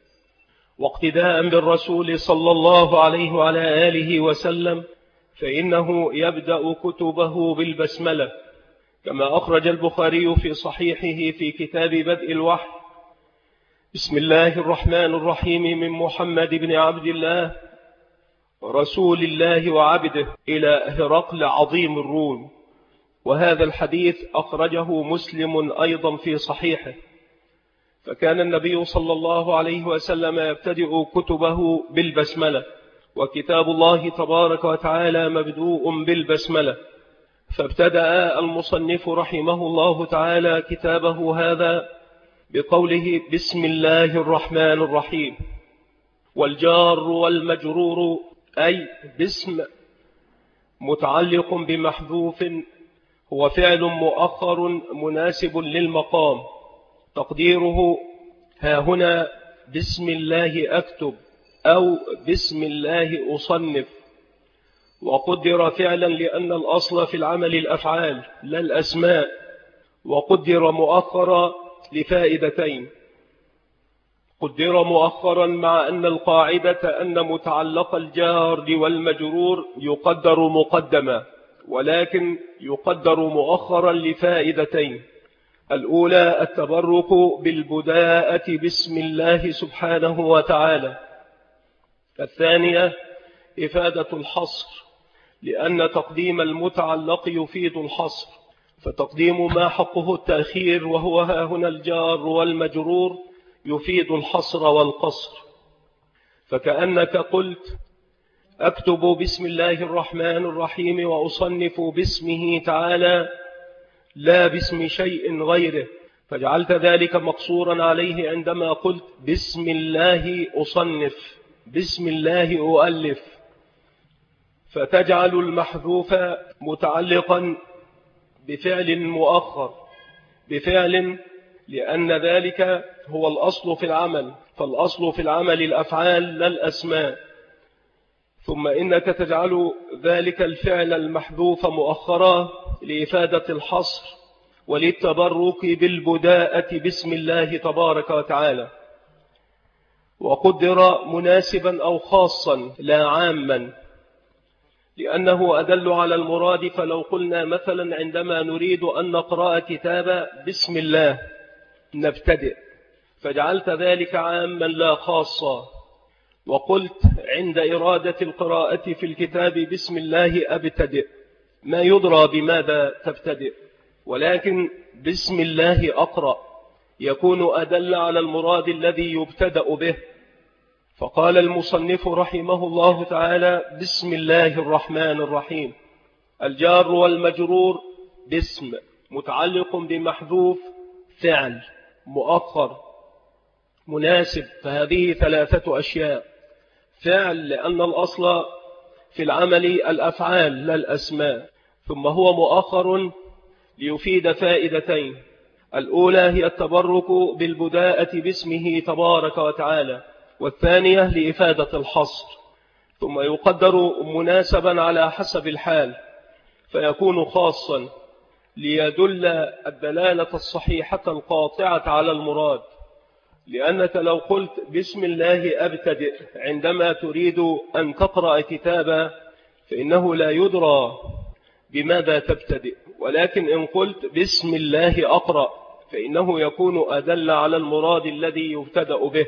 واقتداء بالرسول صلى الله عليه وعلى آله وسلم فإنه يبدأ كتبه بالبسملة، كما أخرج البخاري في صحيحه في كتاب بدء الوحي: بسم الله الرحمن الرحيم من محمد بن عبد الله رسول الله وعبده إلى هرقل عظيم الروم. وهذا الحديث أخرجه مسلم أيضا في صحيحه. فكان النبي صلى الله عليه وسلم يبتدئ كتبه بالبسملة، وكتاب الله تبارك وتعالى مبدوء بالبسملة، فابتدأ المصنف رحمه الله تعالى كتابه هذا بقوله بسم الله الرحمن الرحيم. والجار والمجرور أي باسم متعلق بمحذوف هو فعل مؤخر مناسب للمقام، تقديره ها هنا بسم الله أكتب أو بسم الله أصنف. وقدر فعلا لأن الأصل في العمل الأفعال لا الأسماء، وقدر مؤخرا لفائدتين. قدر مؤخرا مع أن القاعدة أن متعلق الجار والمجرور يقدر مقدما، ولكن يقدر مؤخرا لفائدتين. الأولى التبرك بالبداءة بسم الله سبحانه وتعالى. الثانية إفادة الحصر، لأن تقديم المتعلق يفيد الحصر، فتقديم ما حقه التأخير وهو ها هنا الجار والمجرور يفيد الحصر والقصر. فكأنك قلت أكتب بسم الله الرحمن الرحيم وأصنف باسمه تعالى لا باسم شيء غيره، فجعلت ذلك مقصورا عليه عندما قلت بسم الله أصنف بسم الله أؤلف، فتجعل المحذوف متعلقا بفعل مؤخر بفعل، لأن ذلك هو الأصل في العمل، فالأصل في العمل الأفعال لا الأسماء. ثم إنك تجعل ذلك الفعل المحذوف مؤخرا لإفادة الحصر وللتبرك بالبداءة بسم الله تبارك وتعالى. وقدر مناسبا أو خاصا لا عاما، لأنه أدل على المراد. فلو قلنا مثلا عندما نريد أن نقرأ كتابا بسم الله نبتدئ، فجعلت ذلك عاما لا خاصا، وقلت عند إرادة القراءة في الكتاب بسم الله أبتدئ، ما يدرى بماذا تبتدئ، ولكن بسم الله أقرأ يكون أدل على المراد الذي يبتدأ به. فقال المصنف رحمه الله تعالى بسم الله الرحمن الرحيم. الجار والمجرور باسم متعلق بمحذوف فعل مؤخر مناسب، فهذه ثلاثة أشياء. فعل لأن الأصل في العمل الأفعال لا الأسماء، ثم هو مؤخر ليفيد فائدتين. الأولى هي التبرك بالبداءة باسمه تبارك وتعالى، والثانية لإفادة الحصر. ثم يقدر مناسبا على حسب الحال، فيكون خاصا ليدل الدلالة الصحيحة القاطعة على المراد. لأنك لو قلت بسم الله أبتدئ عندما تريد أن تقرأ كتابا فإنه لا يدرى بماذا تبتدئ، ولكن إن قلت بسم الله أقرأ فإنه يكون أدل على المراد الذي يبتدأ به.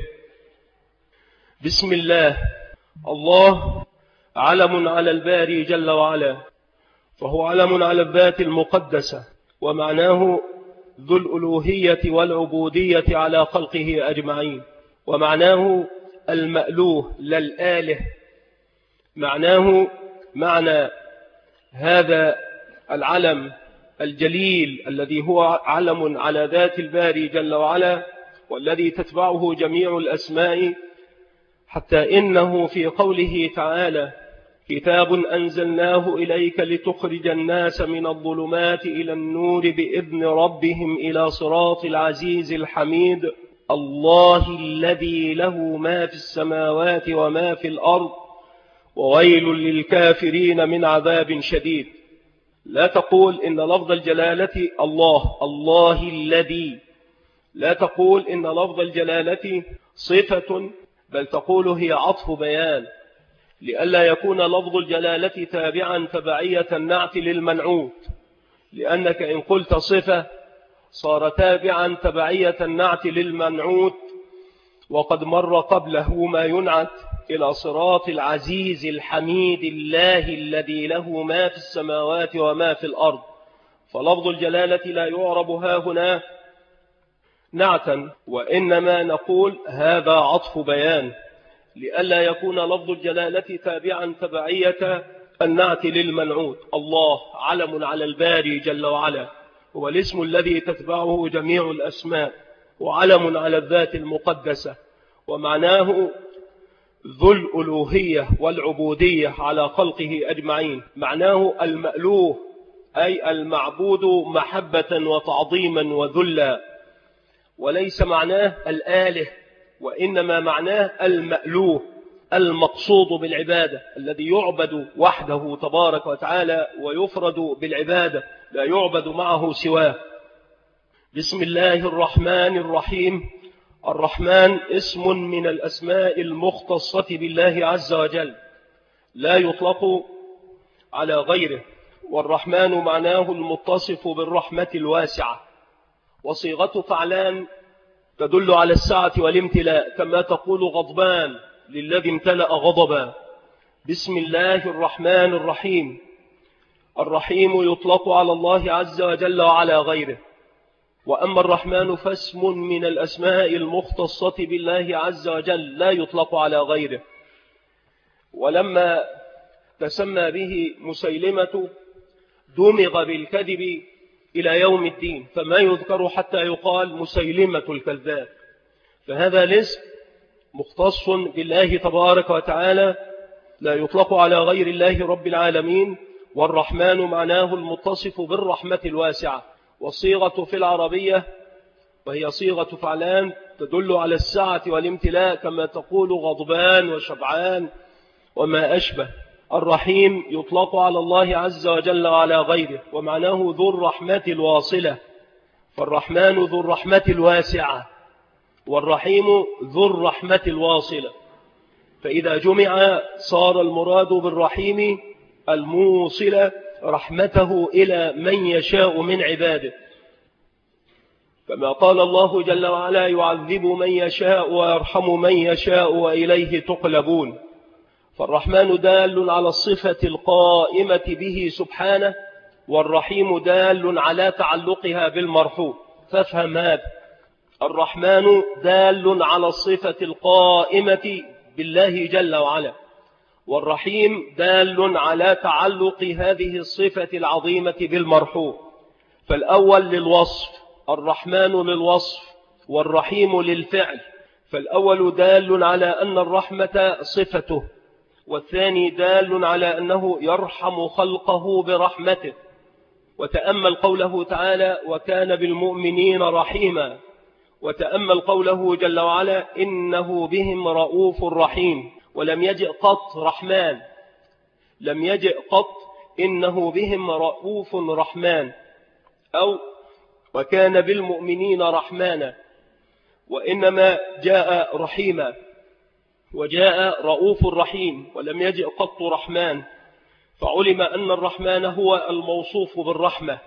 بسم الله، الله علم على الباري جل وعلا، فهو علم على الذات المقدسة، ومعناه ذو الألوهية والعبودية على خلقه أجمعين، ومعناه المألوه لا الآله. معناه معنى هذا العلم الجليل الذي هو علم على ذات الباري جل وعلا، والذي تتبعه جميع الأسماء، حتى إنه في قوله تعالى كتاب أنزلناه إليك لتخرج الناس من الظلمات إلى النور بإذن ربهم إلى صراط العزيز الحميد، الله الذي له ما في السماوات وما في الأرض وويل للكافرين من عذاب شديد. لا تقول إن لفظ الجلالة الله الله الذي، لا تقول إن لفظ الجلالة صفة، بل تقول هي عطف بيان، لئلا يكون لفظ الجلالة تابعا تبعية النعت للمنعوت، لأنك إن قلت صفة صار تابعا تبعية النعت للمنعوت، وقد مر قبله ما ينعت إلى صراط العزيز الحميد الله الذي له ما في السماوات وما في الأرض. فلفظ الجلالة لا يعرب ها هنا نعتا، وإنما نقول هذا عطف بيان، لئلا يكون لفظ الجلالة تابعا تبعية النعت للمنعوت. الله علم على الباري جل وعلا، هو الاسم الذي تتبعه جميع الأسماء، وعلم على الذات المقدسة، ومعناه ذو الألوهية والعبودية على خلقه أجمعين. معناه المألوه أي المعبود محبة وتعظيما وذلا، وليس معناه الآله، وإنما معناه المألوه المقصود بالعبادة، الذي يعبد وحده تبارك وتعالى ويفرد بالعبادة، لا يعبد معه سواه. بسم الله الرحمن الرحيم. الرحمن اسم من الأسماء المختصة بالله عز وجل، لا يطلق على غيره، والرحمن معناه المتصف بالرحمة الواسعة، وصيغة فعلان تدل على السعة والامتلاء، كما تقول غضبان للذي امتلأ غضبا. بسم الله الرحمن الرحيم. الرحيم يطلق على الله عز وجل وعلى غيره، وأما الرحمن فاسم من الأسماء المختصة بالله عز وجل، لا يطلق على غيره. ولما تسمى به مسيلمة دمغ بالكذب إلى يوم الدين، فما يذكر حتى يقال مسيلمة الكذاب، فهذا الاسم مختص بالله تبارك وتعالى، لا يطلق على غير الله رب العالمين. والرحمن معناه المتصف بالرحمة الواسعة، والصيغة في العربية وهي صيغة فعلان تدل على السعة والامتلاء، كما تقول غضبان وشبعان وما أشبه. الرحيم يطلق على الله عز وجل وعلى غيره، ومعناه ذو الرحمة الواصلة، فالرحمن ذو الرحمة الواسعة، والرحيم ذو الرحمة الواصلة، فإذا جمع صار المراد بالرحيم الموصل رحمته إلى من يشاء من عباده، كما قال الله جل وعلا يعذب من يشاء ويرحم من يشاء وإليه تقلبون. فالرحمن دال على الصفة القائمة به سبحانه، والرحيم دال على تعلقها بالمرحوم. فافهم هذا، الرحمن دال على الصفة القائمة بالله جل وعلا، والرحيم دال على تعلق هذه الصفة العظيمة بالمرحوم. فالأول للوصف، الرحمن للوصف، والرحيم للفعل. فالأول دال على أن الرحمة صفته، والثاني دال على أنه يرحم خلقه برحمته. وتأمل قوله تعالى وكان بالمؤمنين رحيما، وتأمل قوله جل وعلا إنه بهم رؤوف رحيم، ولم يجئ قط رحمن، لم يجئ قط إنه بهم رؤوف رحمن، أو وكان بالمؤمنين رحمانا، وإنما جاء رحيما وجاء رؤوف رحيم، ولم يجئ قط رحمن، فعلم أن الرحمن هو الموصوف بالرحمة،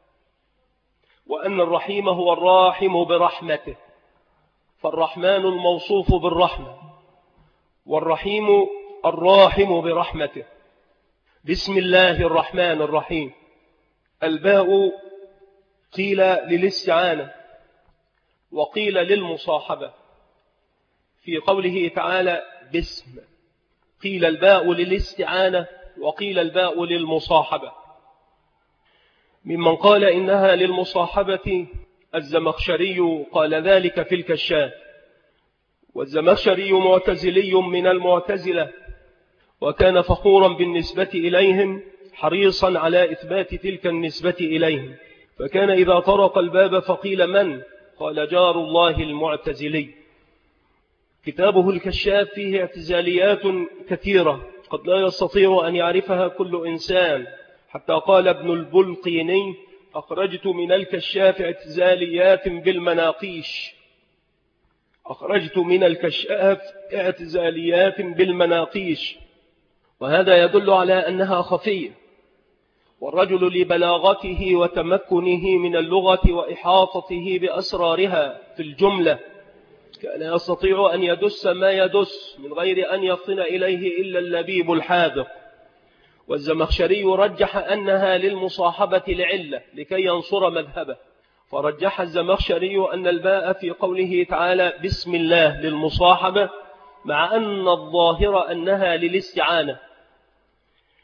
وأن الرحيم هو الراحم برحمته. فالرحمن الموصوف بالرحمة، والرحيم الراحم برحمته. بسم الله الرحمن الرحيم. الباء قيل للاستعانة، وقيل للمصاحبة في قوله تعالى باسم، قيل الباء للاستعانة وقيل الباء للمصاحبة. ممن قال إنها للمصاحبة الزمخشري، قال ذلك في الكشاف، والزمخشري معتزلي من المعتزلة، وكان فخورا بالنسبة إليهم حريصا على إثبات تلك النسبة إليهم، فكان إذا طرق الباب فقيل من؟ قال جار الله المعتزلي. كتابه الكشاف فيه اعتزاليات كثيرة قد لا يستطيع أن يعرفها كل إنسان، حتى قال ابن البلقيني أخرجت من الكشاف اعتزاليات بالمناقيش، أخرجت من الكشاف اعتزاليات بالمناقيش، وهذا يدل على أنها خفية. والرجل لبلاغته وتمكنه من اللغة وإحاطته بأسرارها في الجملة كان يستطيع أن يدس ما يدس من غير أن يفطن إليه إلا اللبيب الحاذق. والزمخشري رجح أنها للمصاحبة لعلة لكي ينصر مذهبه، فرجح الزمخشري أن الباء في قوله تعالى بسم الله للمصاحبة، مع أن الظاهر أنها للاستعانة.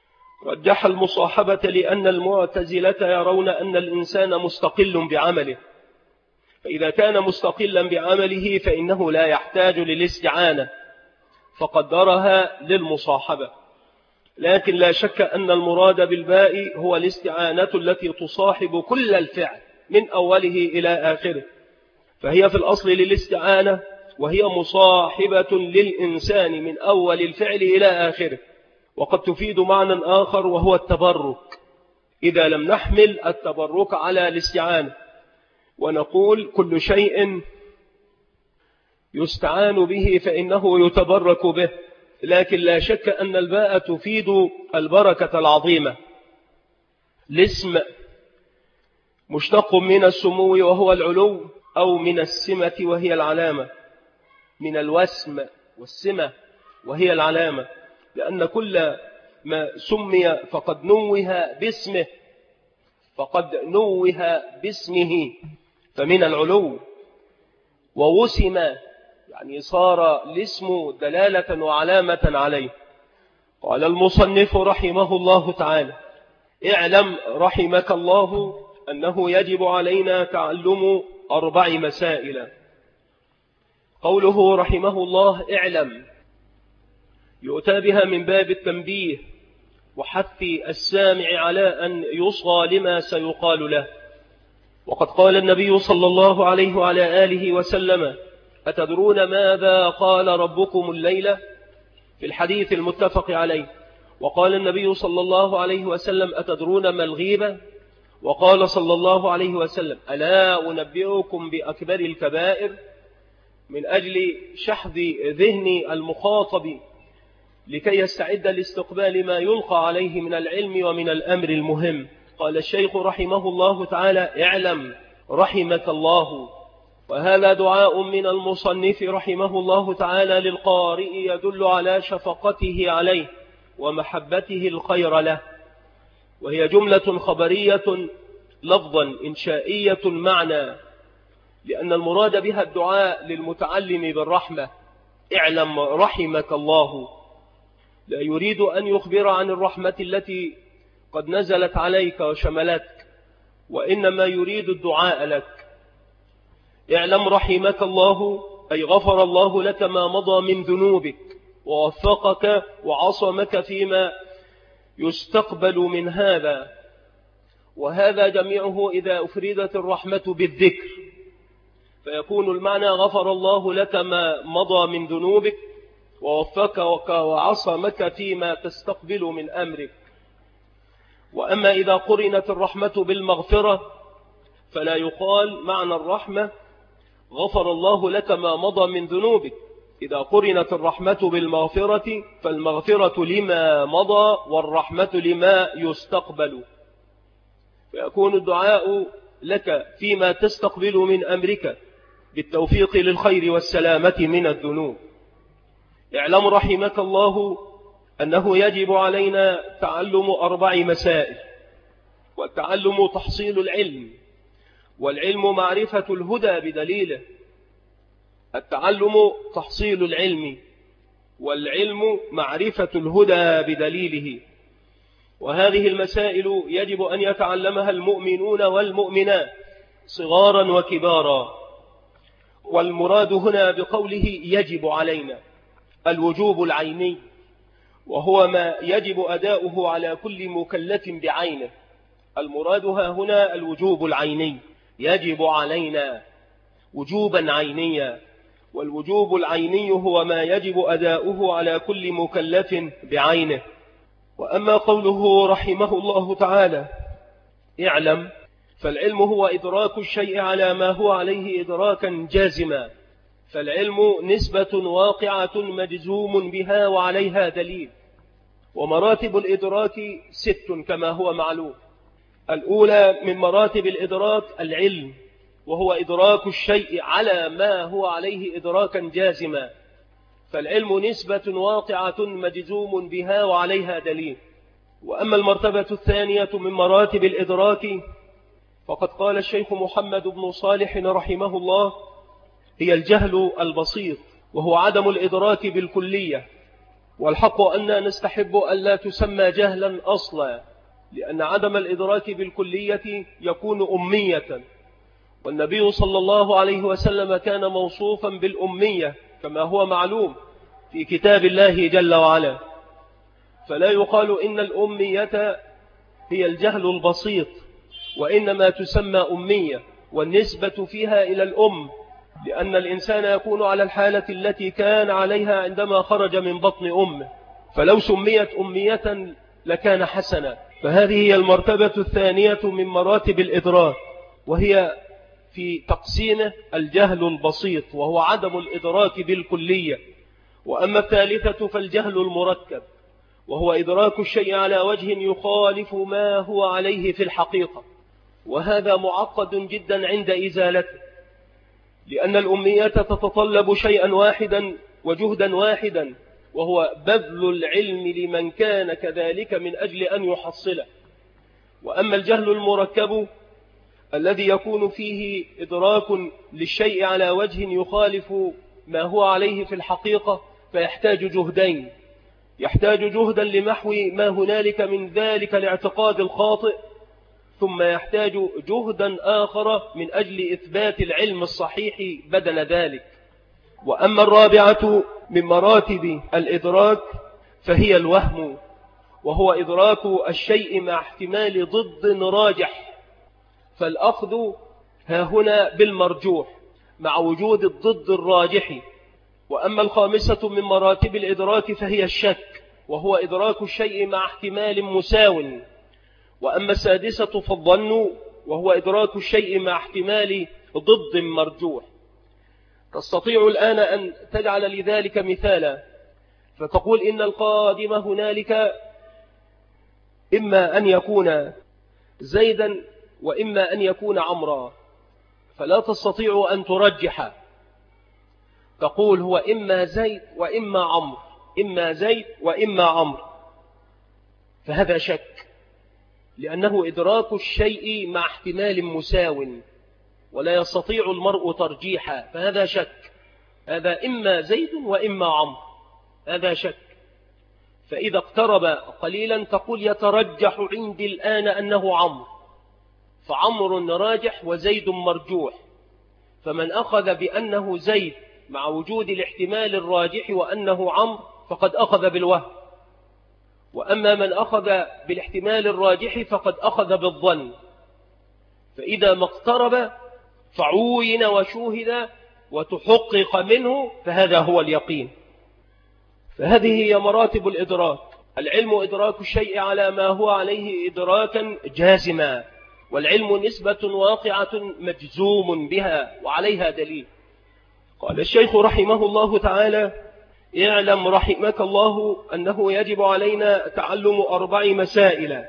رجح المصاحبة لأن المعتزلة يرون أن الإنسان مستقل بعمله، فإذا كان مستقلا بعمله فإنه لا يحتاج للاستعانة، فقدرها للمصاحبة. لكن لا شك أن المراد بالباء هو الاستعانة التي تصاحب كل الفعل من أوله إلى آخره، فهي في الأصل للاستعانة، وهي مصاحبة للإنسان من أول الفعل إلى آخره. وقد تفيد معنى آخر وهو التبرك، إذا لم نحمل التبرك على الاستعانة ونقول كل شيء يستعان به فإنه يتبرك به، لكن لا شك أن الباء تفيد البركة العظيمة. الاسم مشتق من السمو وهو العلو، أو من السمة وهي العلامة، من الوسم والسمة وهي العلامة، لأن كل ما سمي فقد نوه باسمه فقد نوه باسمه فمن العلو. ووسم يعني صار الاسم دلالة وعلامة عليه. قال المصنف رحمه الله تعالى: اعلم رحمك الله أنه يجب علينا تعلم أربع مسائل. قوله رحمه الله اعلم يؤتى بها من باب التنبيه وحث السامع على أن يصغى لما سيقال له. وقد قال النبي صلى الله عليه وعلى آله وسلم: أتدرون ماذا قال ربكم الليلة؟ في الحديث المتفق عليه. وقال النبي صلى الله عليه وسلم: أتدرون ما الغيبة؟ وقال صلى الله عليه وسلم: ألا أنبئكم بأكبر الكبائر؟ من أجل شحذ ذهن المخاطب لكي يستعد لاستقبال ما يلقى عليه من العلم ومن الأمر المهم. قال الشيخ رحمه الله تعالى: اعلم رحمك الله. وهذا دعاء من المصنف رحمه الله تعالى للقارئ يدل على شفقته عليه ومحبته الخير له، وهي جملة خبرية لفظا إنشائية معنى، لأن المراد بها الدعاء للمتعلم بالرحمة. اعلم رحمك الله، لا يريد أن يخبر عن الرحمة التي قد نزلت عليك وشملتك، وإنما يريد الدعاء لك. اعلم رحمك الله أي غفر الله لك ما مضى من ذنوبك ووفقك وعصمك فيما يستقبل من هذا. وهذا جميعه إذا أفردت الرحمة بالذكر، فيكون المعنى غفر الله لك ما مضى من ذنوبك ووفقك وعصمك فيما تستقبل من أمرك. وأما إذا قرنت الرحمة بالمغفرة فلا يقال معنى الرحمة غفر الله لك ما مضى من ذنوبك. إذا قرنت الرحمة بالمغفرة فالمغفرة لما مضى والرحمة لما يستقبل، فيكون الدعاء لك فيما تستقبل من أمرك بالتوفيق للخير والسلامة من الذنوب. اعلم رحمك الله أنه يجب علينا تعلم أربع مسائل. والتعلم تحصيل العلم، والعلم معرفة الهدى بدليله. التعلم تحصيل العلم، والعلم معرفة الهدى بدليله. وهذه المسائل يجب أن يتعلمها المؤمنون والمؤمنات صغارا وكبارا. والمراد هنا بقوله يجب علينا الوجوب العيني، وهو ما يجب أداؤه على كل مكلف بعينه. المرادها هنا الوجوب العيني، يجب علينا وجوبا عينيا، والوجوب العيني هو ما يجب أداؤه على كل مكلف بعينه. وأما قوله رحمه الله تعالى اعلم، فالعلم هو إدراك الشيء على ما هو عليه إدراكا جازما. فالعلم نسبة واقعة مجزوم بها وعليها دليل. ومراتب الإدراك ست كما هو معلوم. الأولى من مراتب الإدراك العلم، وهو إدراك الشيء على ما هو عليه إدراكا جازما. فالعلم نسبة واقعة مجزوم بها وعليها دليل. وأما المرتبة الثانية من مراتب الإدراك فقد قال الشيخ محمد بن صالح رحمه الله: هي الجهل البسيط، وهو عدم الإدراك بالكلية، والحق أننا نستحب ألا تسمى جهلا أصلا، لأن عدم الإدراك بالكلية يكون أمية، والنبي صلى الله عليه وسلم كان موصوفا بالأمية كما هو معلوم في كتاب الله جل وعلا، فلا يقال إن الأمية هي الجهل البسيط، وإنما تسمى أمية، والنسبة فيها إلى الأم، لأن الإنسان يكون على الحالة التي كان عليها عندما خرج من بطن أمه، فلو سميت أمية لكان حسنا. فهذه هي المرتبة الثانية من مراتب الإدراك، وهي في تقسيمه الجهل البسيط، وهو عدم الإدراك بالكلية. وأما الثالثة فالجهل المركب، وهو إدراك الشيء على وجه يخالف ما هو عليه في الحقيقة، وهذا معقد جدا عند إزالته، لأن الأمية تتطلب شيئا واحدا وجهدا واحدا، وهو بذل العلم لمن كان كذلك من أجل أن يحصله. وأما الجهل المركب الذي يكون فيه إدراك للشيء على وجه يخالف ما هو عليه في الحقيقة، فيحتاج جهدين، يحتاج جهدا لمحو ما هنالك من ذلك الاعتقاد الخاطئ، ثم يحتاج جهدا آخر من أجل إثبات العلم الصحيح بدل ذلك. وأما الرابعة من مراتب الإدراك فهي الوهم، وهو إدراك الشيء مع احتمال ضد راجح، فالأخذ ها هنا بالمرجوح مع وجود الضد الراجح. وأما الخامسة من مراتب الإدراك فهي الشك، وهو إدراك الشيء مع احتمال مساو. وأما السادسة فالظن، وهو إدراك الشيء مع احتمال ضد مرجوح. تستطيع الآن أن تجعل لذلك مثالا، فتقول إن القادم هنالك إما أن يكون زيدا وإما أن يكون عمرا، فلا تستطيع أن ترجح، تقول هو إما زيد وإما عمرو، إما زيد وإما عمرو، فهذا شك، لأنه إدراك الشيء مع احتمال مساو، ولا يستطيع المرء ترجيحا، فهذا شك. هذا إما زيد وإما عمرو، هذا شك. فإذا اقترب قليلا تقول يترجح عندي الآن أنه عمرو، فعمر راجح وزيد مرجوح. فمن أخذ بأنه زيد مع وجود الاحتمال الراجح وأنه عمرو فقد أخذ بالوهم، وأما من أخذ بالاحتمال الراجح فقد أخذ بالظن. فإذا ما اقترب فعوين وشوهد وتحقق منه فهذا هو اليقين. فهذه هي مراتب الإدراك. العلم إدراك الشيء على ما هو عليه إدراكا جازما، والعلم نسبة واقعة مجزوم بها وعليها دليل. قال الشيخ رحمه الله تعالى: اعلم رحمك الله أنه يجب علينا تعلم أربع مسائل.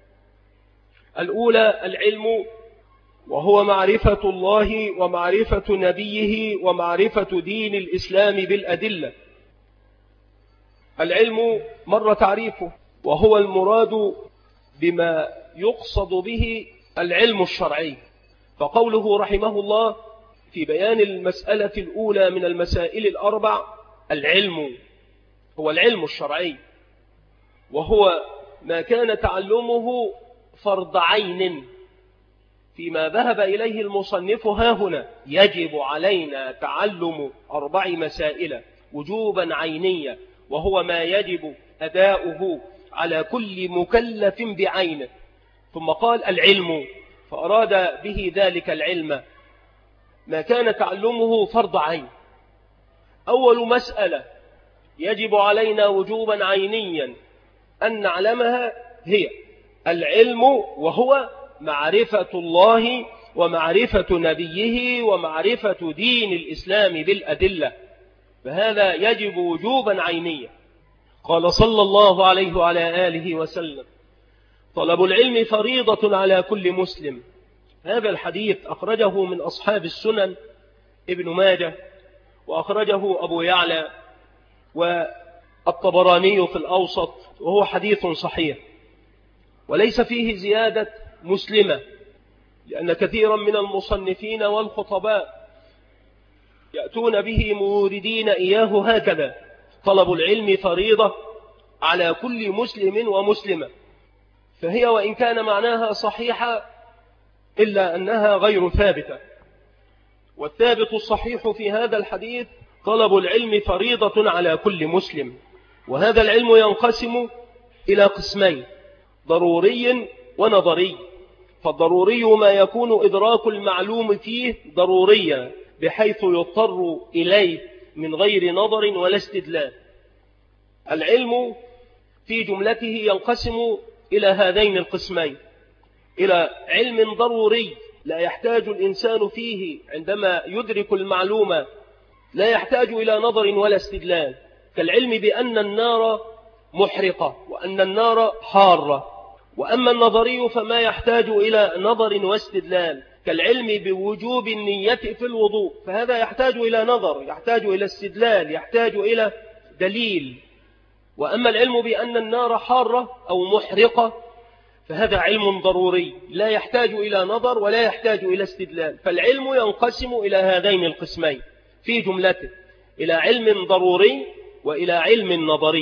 الأولى العلم، وهو معرفة الله ومعرفة نبيه ومعرفة دين الإسلام بالأدلة. العلم مر تعريفه، وهو المراد بما يقصد به العلم الشرعي. فقوله رحمه الله في بيان المسألة الأولى من المسائل الأربع: العلم هو العلم الشرعي، وهو ما كان تعلمه فرض عين، فيما ذهب إليه المصنف ها هنا: يجب علينا تعلم أربع مسائل وجوبا عينيا، وهو ما يجب أداؤه على كل مكلف بعينه. ثم قال العلم، فأراد به ذلك العلم ما كان تعلمه فرض عين. أول مسألة يجب علينا وجوبا عينيا أن نعلمها هي العلم، وهو معرفة الله ومعرفة نبيه ومعرفة دين الإسلام بالأدلة، فهذا يجب وجوبا عينيا. قال صلى الله عليه وعلى آله وسلم: طلب العلم فريضة على كل مسلم. هذا الحديث أخرجه من أصحاب السنن ابن ماجه، وأخرجه أبو يعلى والطبراني في الأوسط، وهو حديث صحيح، وليس فيه زيادة مسلمة، لأن كثيرا من المصنفين والخطباء يأتون به موردين إياه هكذا: طلب العلم فريضة على كل مسلم ومسلمة، فهي وإن كان معناها صحيحة إلا أنها غير ثابتة. والثابت الصحيح في هذا الحديث طلب العلم فريضة على كل مسلم، وهذا العلم ينقسم إلى قسمين: ضروري ونظري. فالضروري ما يكون إدراك المعلوم فيه ضروريا بحيث يضطر إليه من غير نظر ولا استدلال. العلم في جملته ينقسم إلى هذين القسمين: إلى علم ضروري لا يحتاج الإنسان فيه عندما يدرك المعلومة لا يحتاج إلى نظر ولا استدلال، كالعلم بأن النار محرقة وأن النار حارة. وأما النظري فما يحتاج إلى نظر واستدلال، كالعلم بوجوب النية في الوضوء، فهذا يحتاج إلى نظر، يحتاج إلى استدلال، يحتاج إلى دليل. وأما العلم بأن النار حارة أو محرقة فهذا علم ضروري لا يحتاج إلى نظر ولا يحتاج إلى استدلال. فالعلم ينقسم إلى هذين القسمين في جملته: إلى علم ضروري وإلى علم نظري.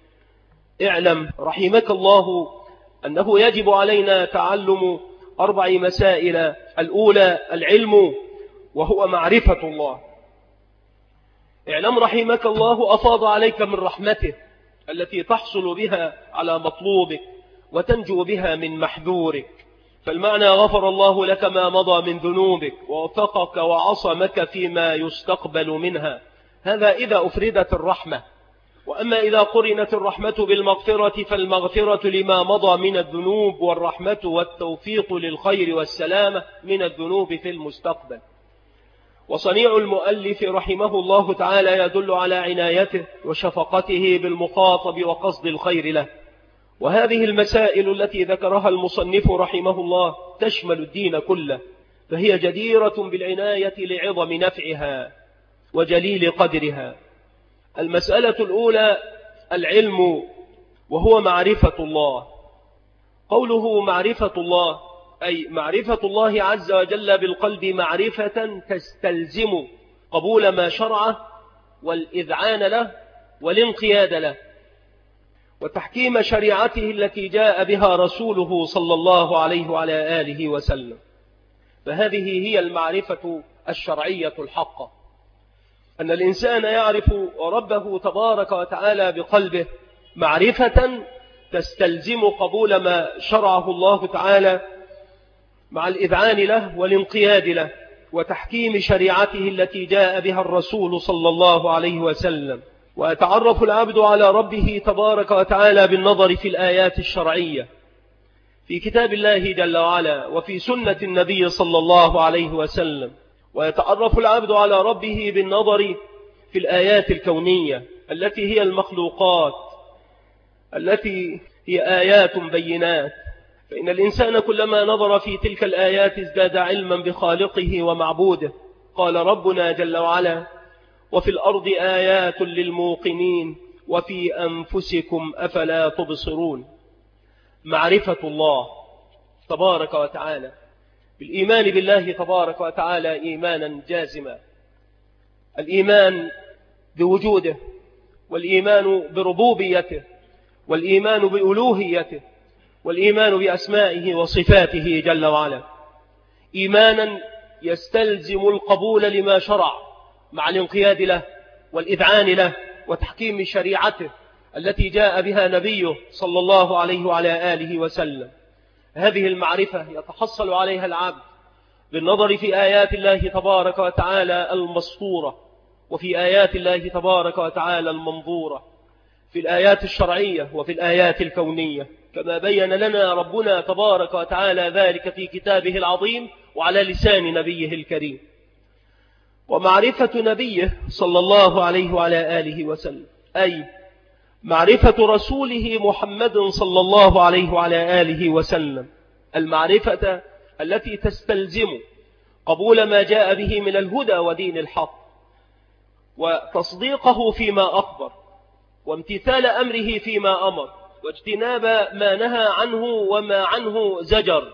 اعلم رحمك الله أنه يجب علينا تعلم أربع مسائل. الأولى العلم وهو معرفة الله. اعلم رحمك الله أفاض عليك من رحمته التي تحصل بها على مطلوبك وتنجو بها من محذورك. فالمعنى: غفر الله لك ما مضى من ذنوبك ووفقك وعصمك فيما يستقبل منها. هذا إذا أفردت الرحمة. وأما إذا قرنت الرحمة بالمغفرة فالمغفرة لما مضى من الذنوب، والرحمة والتوفيق للخير والسلامة من الذنوب في المستقبل. وصنيع المؤلف رحمه الله تعالى يدل على عنايته وشفقته بالمخاطب وقصد الخير له. وهذه المسائل التي ذكرها المصنف رحمه الله تشمل الدين كله، فهي جديرة بالعناية لعظم نفعها وجليل قدرها. المسألة الأولى العلم وهو معرفة الله. قوله معرفة الله أي معرفة الله عز وجل بالقلب معرفة تستلزم قبول ما شرعه والإذعان له والانقياد له وتحكيم شريعته التي جاء بها رسوله صلى الله عليه وعلى آله وسلم. فهذه هي المعرفة الشرعية الحقة، أن الإنسان يعرف ربه تبارك وتعالى بقلبه معرفة تستلزم قبول ما شرعه الله تعالى مع الإذعان له والانقياد له وتحكيم شريعته التي جاء بها الرسول صلى الله عليه وسلم. ويتعرف العبد على ربه تبارك وتعالى بالنظر في الآيات الشرعية في كتاب الله جل وعلا وفي سنة النبي صلى الله عليه وسلم. ويتعرف العبد على ربه بالنظر في الآيات الكونية التي هي المخلوقات التي هي آيات بينات، فإن الإنسان كلما نظر في تلك الآيات ازداد علما بخالقه ومعبوده. قال ربنا جل وعلا: وفي الأرض آيات للموقنين وفي أنفسكم أفلا تبصرون. معرفة الله تبارك وتعالى بالإيمان بالله تبارك وتعالى إيمانا جازما، الإيمان بوجوده والإيمان بربوبيته والإيمان بألوهيته والإيمان بأسمائه وصفاته جل وعلا، إيمانا يستلزم القبول لما شرع مع الانقياد له والإذعان له وتحكيم شريعته التي جاء بها نبيه صلى الله عليه وعلى آله وسلم. هذه المعرفة يتحصل عليها العبد بالنظر في آيات الله تبارك وتعالى المسطورة وفي آيات الله تبارك وتعالى المنظورة، في الآيات الشرعية وفي الآيات الكونية، كما بين لنا ربنا تبارك وتعالى ذلك في كتابه العظيم وعلى لسان نبيه الكريم. ومعرفة نبيه صلى الله عليه وعلى آله وسلم أي معرفة رسوله محمد صلى الله عليه وعلى آله وسلم، المعرفة التي تستلزم قبول ما جاء به من الهدى ودين الحق وتصديقه فيما أخبر وامتثال أمره فيما أمر واجتناب ما نهى عنه وما عنه زجر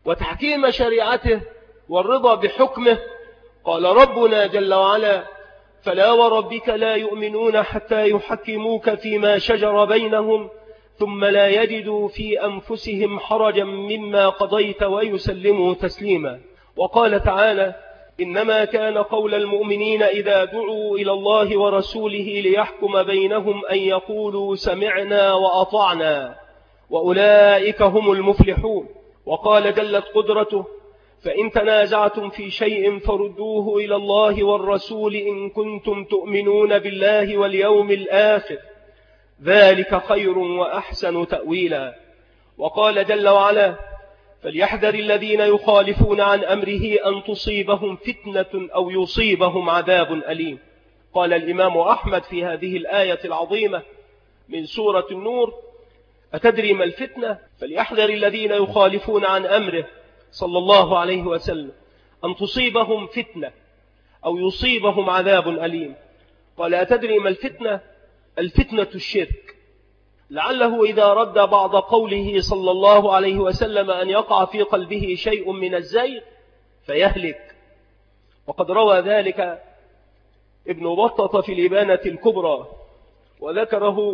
وتحكيم شريعته والرضا بحكمه. قال ربنا جل وعلا: فلا وربك لا يؤمنون حتى يحكموك فيما شجر بينهم ثم لا يجدوا في أنفسهم حرجا مما قضيت ويسلموا تسليما. وقال تعالى: إنما كان قول المؤمنين إذا دعوا إلى الله ورسوله ليحكم بينهم أن يقولوا سمعنا وأطعنا وأولئك هم المفلحون. وقال جلت قدرته: فإن تنازعتم في شيء فردوه إلى الله والرسول إن كنتم تؤمنون بالله واليوم الآخر ذلك خير وأحسن تأويلا. وقال جل وعلا: فليحذر الذين يخالفون عن أمره أن تصيبهم فتنة أو يصيبهم عذاب أليم. قال الإمام أحمد في هذه الآية العظيمة من سورة النور: أتدري ما الفتنة؟ فليحذر الذين يخالفون عن أمره صلى الله عليه وسلم أن تصيبهم فتنة أو يصيبهم عذاب أليم. قال: أتدري ما الفتنة؟ الفتنة الشرك. لعله إذا رد بعض قوله صلى الله عليه وسلم أن يقع في قلبه شيء من الزيغ فيهلك. وقد روى ذلك ابن بطة في الإبانة الكبرى، وذكره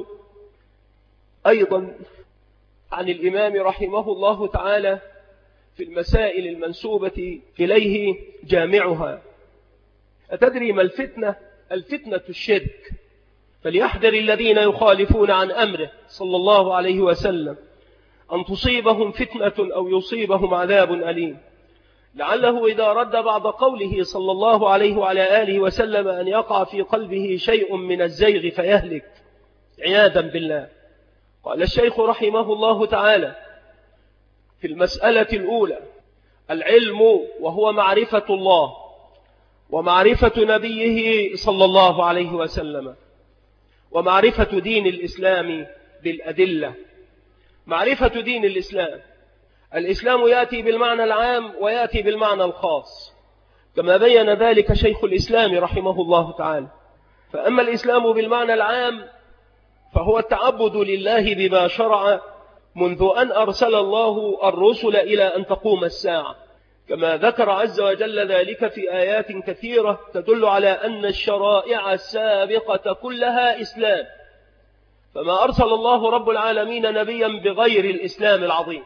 أيضا عن الإمام رحمه الله تعالى في المسائل المنسوبة إليه جامعها. أتدري ما الفتنة؟ الفتنة الشرك. فليحذر الذين يخالفون عن أمره صلى الله عليه وسلم أن تصيبهم فتنة أو يصيبهم عذاب أليم. لعله إذا رد بعض قوله صلى الله عليه وعلى آله وسلم أن يقع في قلبه شيء من الزيغ فيهلك عياذا بالله. قال الشيخ رحمه الله تعالى في المسألة الأولى: العلم وهو معرفة الله ومعرفة نبيه صلى الله عليه وسلم ومعرفة دين الإسلام بالأدلة. معرفة دين الإسلام، الإسلام يأتي بالمعنى العام ويأتي بالمعنى الخاص كما بين ذلك شيخ الإسلام رحمه الله تعالى. فأما الإسلام بالمعنى العام فهو التعبد لله بما شرع منذ أن أرسل الله الرسل إلى أن تقوم الساعة، كما ذكر عز وجل ذلك في آيات كثيرة تدل على أن الشرائع السابقة كلها إسلام، فما أرسل الله رب العالمين نبيا بغير الإسلام العظيم.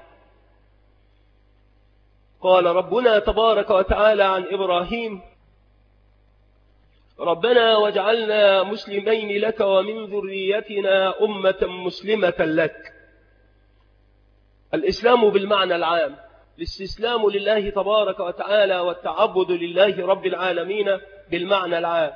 قال ربنا تبارك وتعالى عن إبراهيم: ربنا واجعلنا مسلمين لك ومن ذريتنا أمة مسلمة لك. الإسلام بالمعنى العام، الاستسلام لله تبارك وتعالى والتعبد لله رب العالمين بالمعنى العام.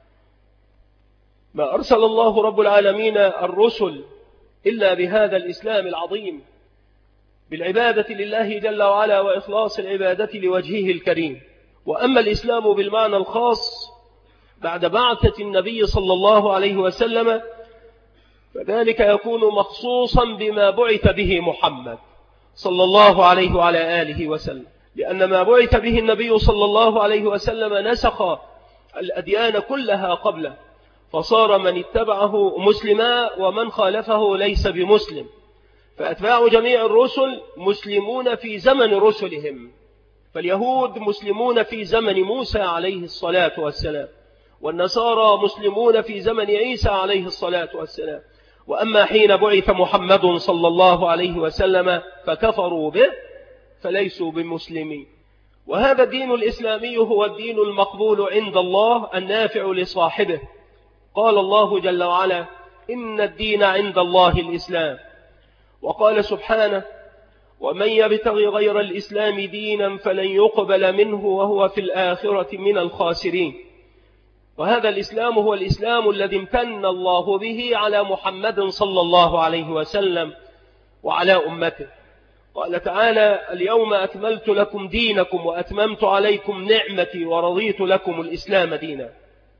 ما أرسل الله رب العالمين الرسل إلا بهذا الإسلام العظيم، بالعبادة لله جل وعلا وإخلاص العبادة لوجهه الكريم. وأما الإسلام بالمعنى الخاص بعد بعثة النبي صلى الله عليه وسلم فذلك يكون مخصوصا بما بعث به محمد صلى الله عليه وعلى آله وسلم، لأن ما بعث به النبي صلى الله عليه وسلم نسخ الأديان كلها قبله، فصار من اتبعه مسلما ومن خالفه ليس بمسلم. فأتباع جميع الرسل مسلمون في زمن رسلهم، فاليهود مسلمون في زمن موسى عليه الصلاة والسلام، والنصارى مسلمون في زمن عيسى عليه الصلاة والسلام. وأما حين بعث محمد صلى الله عليه وسلم فكفروا به فليسوا بمسلمين. وهذا الدين الإسلامي هو الدين المقبول عند الله النافع لصاحبه. قال الله جل وعلا: إن الدين عند الله الإسلام. وقال سبحانه: ومن يبتغي غير الإسلام دينا فلن يقبل منه وهو في الآخرة من الخاسرين. وهذا الإسلام هو الإسلام الذي امتن الله به على محمد صلى الله عليه وسلم وعلى أمته. قال تعالى: اليوم أكملت لكم دينكم وأتممت عليكم نعمتي ورضيت لكم الإسلام دينا.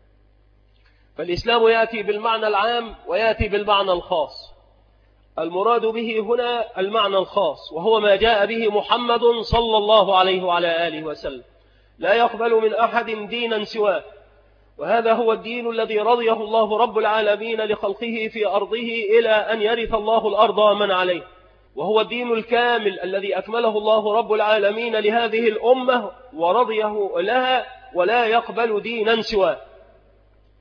فالإسلام يأتي بالمعنى العام ويأتي بالمعنى الخاص. المراد به هنا المعنى الخاص، وهو ما جاء به محمد صلى الله عليه وعلى آله وسلم، لا يقبل من أحد دينا سواه. وهذا هو الدين الذي رضيه الله رب العالمين لخلقه في أرضه إلى أن يرث الله الأرض ومن عليه، وهو الدين الكامل الذي أكمله الله رب العالمين لهذه الأمة ورضيه لها، ولا يقبل دينا سواه.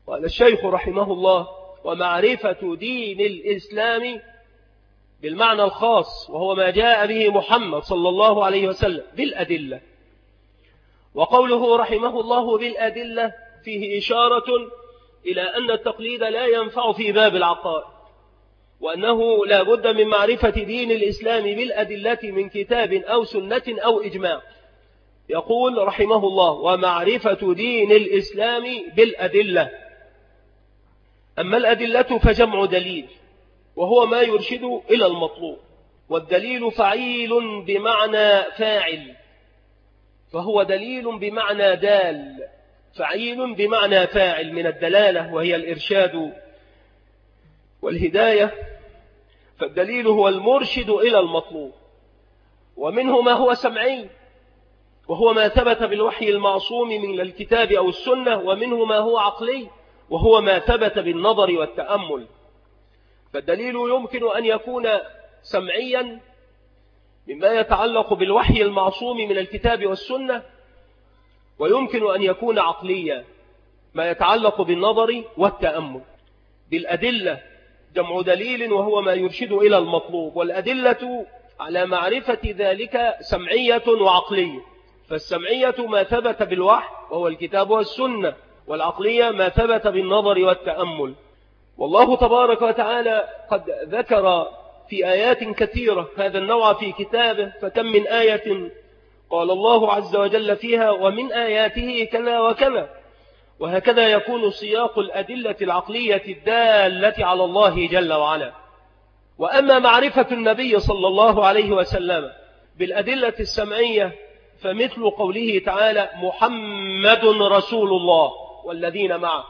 قال الشيخ رحمه الله: ومعرفة دين الإسلام بالمعنى الخاص، وهو ما جاء به محمد صلى الله عليه وسلم بالأدلة. وقوله رحمه الله بالأدلة فيه إشارة إلى أن التقليد لا ينفع في باب العقائد، وأنه لا بد من معرفة دين الإسلام بالأدلة من كتاب أو سنة أو إجماع. يقول رحمه الله: ومعرفة دين الإسلام بالأدلة. أما الأدلة فجمع دليل، وهو ما يرشد إلى المطلوب، والدليل فعيل بمعنى فاعل، فهو دليل بمعنى دال، فعيل بمعنى فاعل من الدلالة وهي الإرشاد والهداية. فالدليل هو المرشد إلى المطلوب، ومنه ما هو سمعي وهو ما ثبت بالوحي المعصوم من الكتاب أو السنة، ومنه ما هو عقلي وهو ما ثبت بالنظر والتأمل. فالدليل يمكن أن يكون سمعيا مما يتعلق بالوحي المعصوم من الكتاب والسنة، ويمكن أن يكون عقليا ما يتعلق بالنظر والتأمل. بالأدلة جمع دليل وهو ما يرشد إلى المطلوب، والأدلة على معرفة ذلك سمعية وعقلية. فالسمعية ما ثبت بالوحي وهو الكتاب والسنة، والعقلية ما ثبت بالنظر والتأمل. والله تبارك وتعالى قد ذكر في آيات كثيرة هذا النوع في كتابه، فكم من آية قال الله عز وجل فيها: ومن آياته كذا وكذا. وهكذا يكون سياق الأدلة العقلية الدالة على الله جل وعلا. وأما معرفة النبي صلى الله عليه وسلم بالأدلة السمعية فمثل قوله تعالى: محمد رسول الله والذين معه.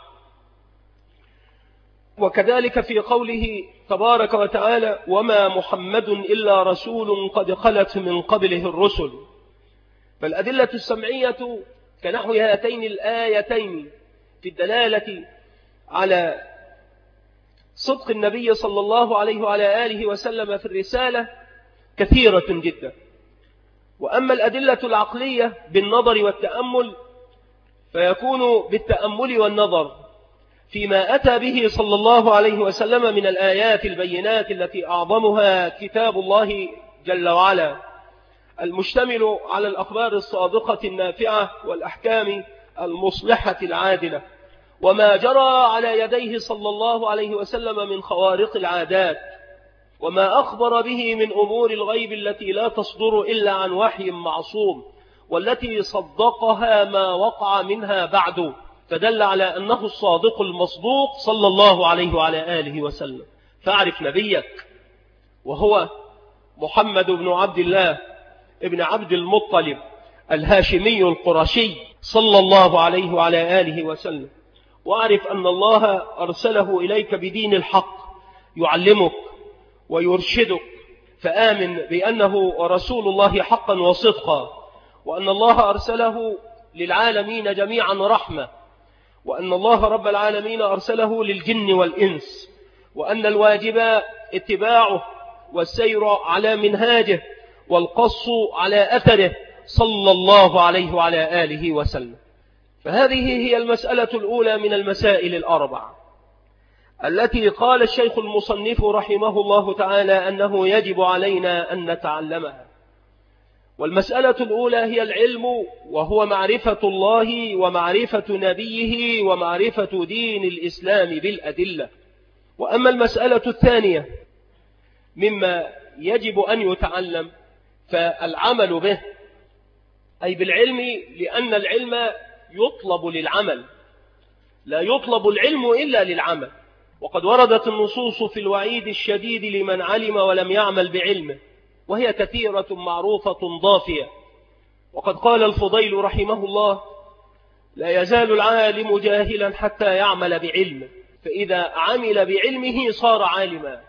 وكذلك في قوله تبارك وتعالى: وما محمد إلا رسول قد خلت من قبله الرسل. فالأدلة السمعية كنحو هاتين الآيتين في الدلالة على صدق النبي صلى الله عليه وعلى آله وسلم في الرسالة كثيرة جدا. وأما الأدلة العقلية بالنظر والتأمل فيكون بالتأمل والنظر فيما أتى به صلى الله عليه وسلم من الآيات البينات التي أعظمها كتاب الله جل وعلا، المشتمل على الأخبار الصادقة النافعة والأحكام المصلحة العادلة، وما جرى على يديه صلى الله عليه وسلم من خوارق العادات، وما أخبر به من أمور الغيب التي لا تصدر إلا عن وحي معصوم، والتي صدقها ما وقع منها بعد، فدل على أنه الصادق المصدوق صلى الله عليه وعلى آله وسلم. فاعرف نبيك وهو محمد بن عبد الله ابن عبد المطلب الهاشمي القرشي صلى الله عليه وعلى آله وسلم، واعرف أن الله أرسله إليك بدين الحق يعلمك ويرشدك، فآمن بأنه رسول الله حقا وصدقا، وأن الله أرسله للعالمين جميعا رحمة، وأن الله رب العالمين أرسله للجن والإنس، وأن الواجب اتباعه والسير على منهاجه والقص على أثره صلى الله عليه وعلى آله وسلم. فهذه هي المسألة الأولى من المسائل الأربع التي قال الشيخ المصنف رحمه الله تعالى أنه يجب علينا أن نتعلمها. والمسألة الأولى هي العلم، وهو معرفة الله ومعرفة نبيه ومعرفة دين الإسلام بالأدلة. وأما المسألة الثانية مما يجب أن يتعلم فالعمل به، أي بالعلم، لأن العلم يطلب للعمل، لا يطلب العلم إلا للعمل. وقد وردت النصوص في الوعيد الشديد لمن علم ولم يعمل بعلمه، وهي كثيرة معروفة ضافية. وقد قال الفضيل رحمه الله: لا يزال العالم جاهلا حتى يعمل بعلمه، فإذا عمل بعلمه صار عالما.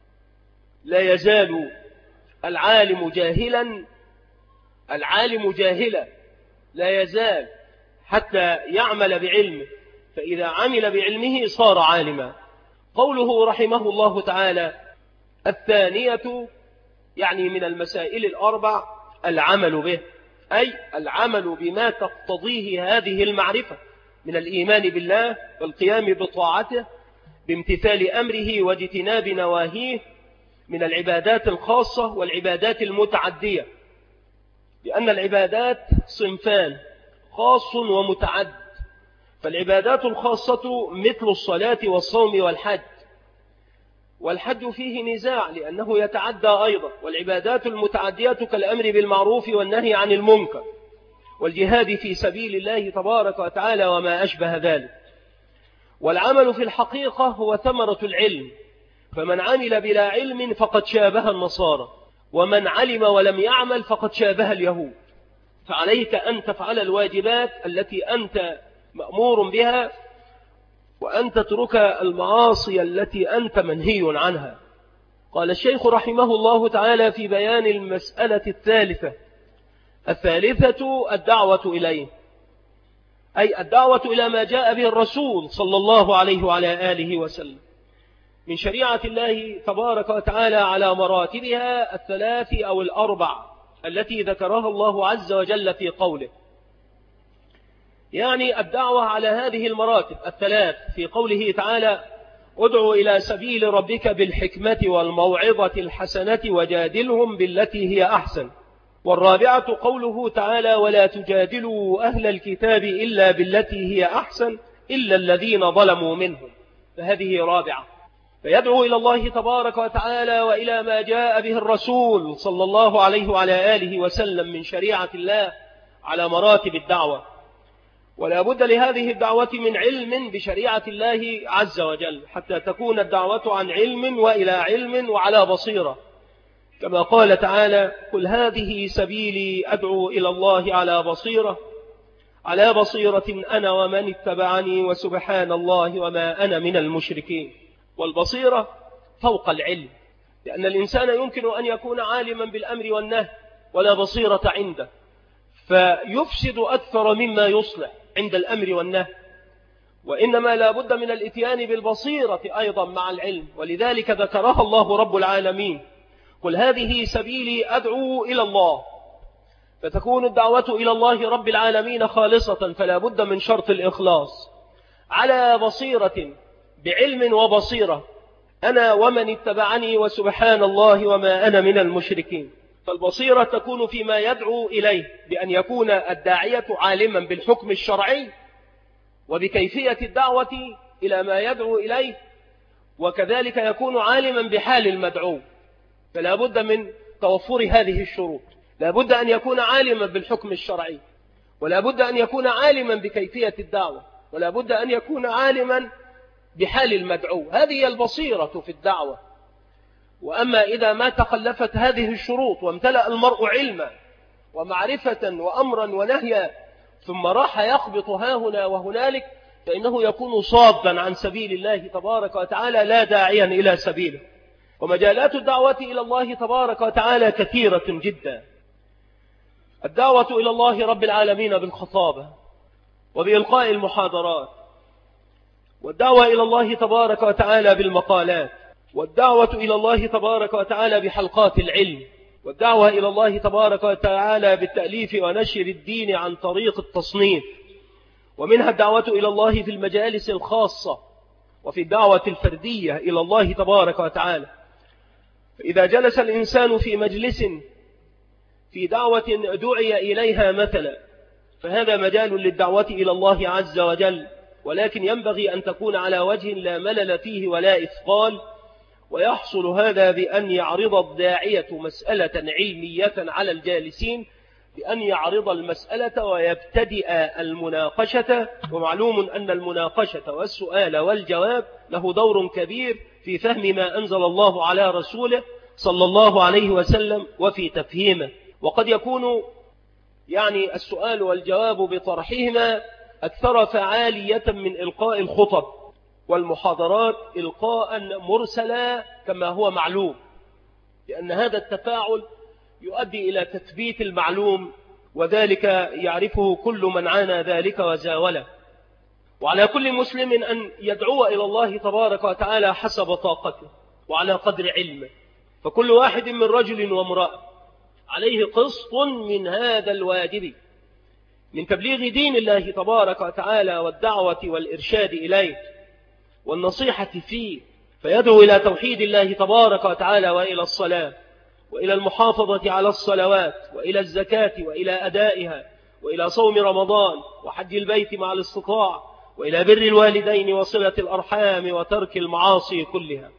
لا يزال العالم جاهلا العالم جاهلا لا يزال حتى يعمل بعلمه، فإذا عمل بعلمه صار عالما. قوله رحمه الله تعالى: الثانية، يعني من المسائل الأربع العمل به، أي العمل بما تقتضيه هذه المعرفة، من الإيمان بالله والقيام بطاعته بامتثال أمره واجتناب نواهيه من العبادات الخاصة والعبادات المتعدية، لأن العبادات صنفان خاص ومتعد. فالعبادات الخاصة مثل الصلاة والصوم والحج، والحج فيه نزاع لأنه يتعدى أيضا، والعبادات المتعدية كالأمر بالمعروف والنهي عن المنكر والجهاد في سبيل الله تبارك وتعالى وما أشبه ذلك. والعمل في الحقيقة هو ثمرة العلم، فمن عمل بلا علم فقد شابه النصارى، ومن علم ولم يعمل فقد شابه اليهود. فعليك أن تفعل الواجبات التي أنت مأمور بها، وأن تترك المعاصي التي أنت منهي عنها. قال الشيخ رحمه الله تعالى في بيان المسألة الثالثة الثالثة الدعوة إليه، أي الدعوة إلى ما جاء به الرسول صلى الله عليه وعلى آله وسلم من شريعة الله تبارك وتعالى على مراتبها الثلاث أو الأربع التي ذكرها الله عز وجل في قوله. يعني الدعوة على هذه المراتب الثلاث في قوله تعالى: ادعو إلى سبيل ربك بالحكمة والموعظة الحسنة وجادلهم بالتي هي أحسن. والرابعة قوله تعالى: ولا تجادلوا أهل الكتاب إلا بالتي هي أحسن إلا الذين ظلموا منهم. فهذه رابعة. فيدعو إلى الله تبارك وتعالى وإلى ما جاء به الرسول صلى الله عليه وعلى آله وسلم من شريعة الله على مراتب الدعوة. ولا بد لهذه الدعوة من علم بشريعة الله عز وجل حتى تكون الدعوة عن علم وإلى علم وعلى بصيرة، كما قال تعالى: قل هذه سبيلي أدعو إلى الله على بصيرة على بصيرة أنا ومن اتبعني وسبحان الله وما أنا من المشركين. والبصيرة فوق العلم، لأن الإنسان يمكن أن يكون عالما بالأمر والنهي ولا بصيرة عنده، فيفسد أكثر مما يصلح عند الأمر والنهي. وإنما لا بد من الإتيان بالبصيرة أيضا مع العلم، ولذلك ذكرها الله رب العالمين: قل هذه سبيلي أدعو إلى الله. فتكون الدعوة إلى الله رب العالمين خالصة، فلا بد من شرط الإخلاص على بصيرة بعلم وبصيرة أنا ومن اتبعني وسبحان الله وما أنا من المشركين. فالبصيرة تكون فيما يدعو إليه بأن يكون الداعية عالما بالحكم الشرعي وبكيفية الدعوة إلى ما يدعو إليه، وكذلك يكون عالما بحال المدعو. فلا بد من توفر هذه الشروط: لا بد أن يكون عالما بالحكم الشرعي، ولا بد أن يكون عالما بكيفية الدعوة، ولا بد أن يكون عالما بحال المدعو. هذه البصيرة في الدعوة. وأما إذا ما تخلفت هذه الشروط وامتلأ المرء علما ومعرفة وأمرا ونهيا ثم راح يخبط هاهنا وهنالك، فإنه يكون صادا عن سبيل الله تبارك وتعالى لا داعيا إلى سبيله. ومجالات الدعوة إلى الله تبارك وتعالى كثيرة جدا. الدعوة إلى الله رب العالمين بالخطابة وبإلقاء المحاضرات، والدعوة إلى الله تبارك وتعالى بالمقالات، والدعوة إلى الله تبارك وتعالى بحلقات العلم، والدعوة إلى الله تبارك وتعالى بالتأليف ونشر الدين عن طريق التصنيف. ومنها الدعوة إلى الله في المجالس الخاصة وفي الدعوة الفردية إلى الله تبارك وتعالى. فإذا جلس الإنسان في مجلس في دعوة دعي إليها مثلا، فهذا مجال للدعوة إلى الله عز وجل، ولكن ينبغي أن تكون على وجه لا ملل فيه ولا إثقال. ويحصل هذا بأن يعرض الداعية مسألة علمية على الجالسين، بأن يعرض المسألة ويبتدئ المناقشة. ومعلوم أن المناقشة والسؤال والجواب له دور كبير في فهم ما أنزل الله على رسوله صلى الله عليه وسلم وفي تفهيمه. وقد يكون يعني السؤال والجواب بطرحهما أكثر فعالية من إلقاء الخطب والمحاضرات إلقاء مرسلا كما هو معلوم، لأن هذا التفاعل يؤدي إلى تثبيت المعلوم، وذلك يعرفه كل من عانى ذلك وزاوله. وعلى كل مسلم أن يدعو إلى الله تبارك وتعالى حسب طاقته وعلى قدر علمه، فكل واحد من رجل وامرأة عليه قسط من هذا الواجب، من تبليغ دين الله تبارك وتعالى والدعوة والإرشاد إليه والنصيحة فيه، فيدعو إلى توحيد الله تبارك وتعالى وإلى الصلاة وإلى المحافظة على الصلوات وإلى الزكاة وإلى أدائها وإلى صوم رمضان وحج البيت مع الاستطاعة وإلى بر الوالدين وصلة الأرحام وترك المعاصي كلها.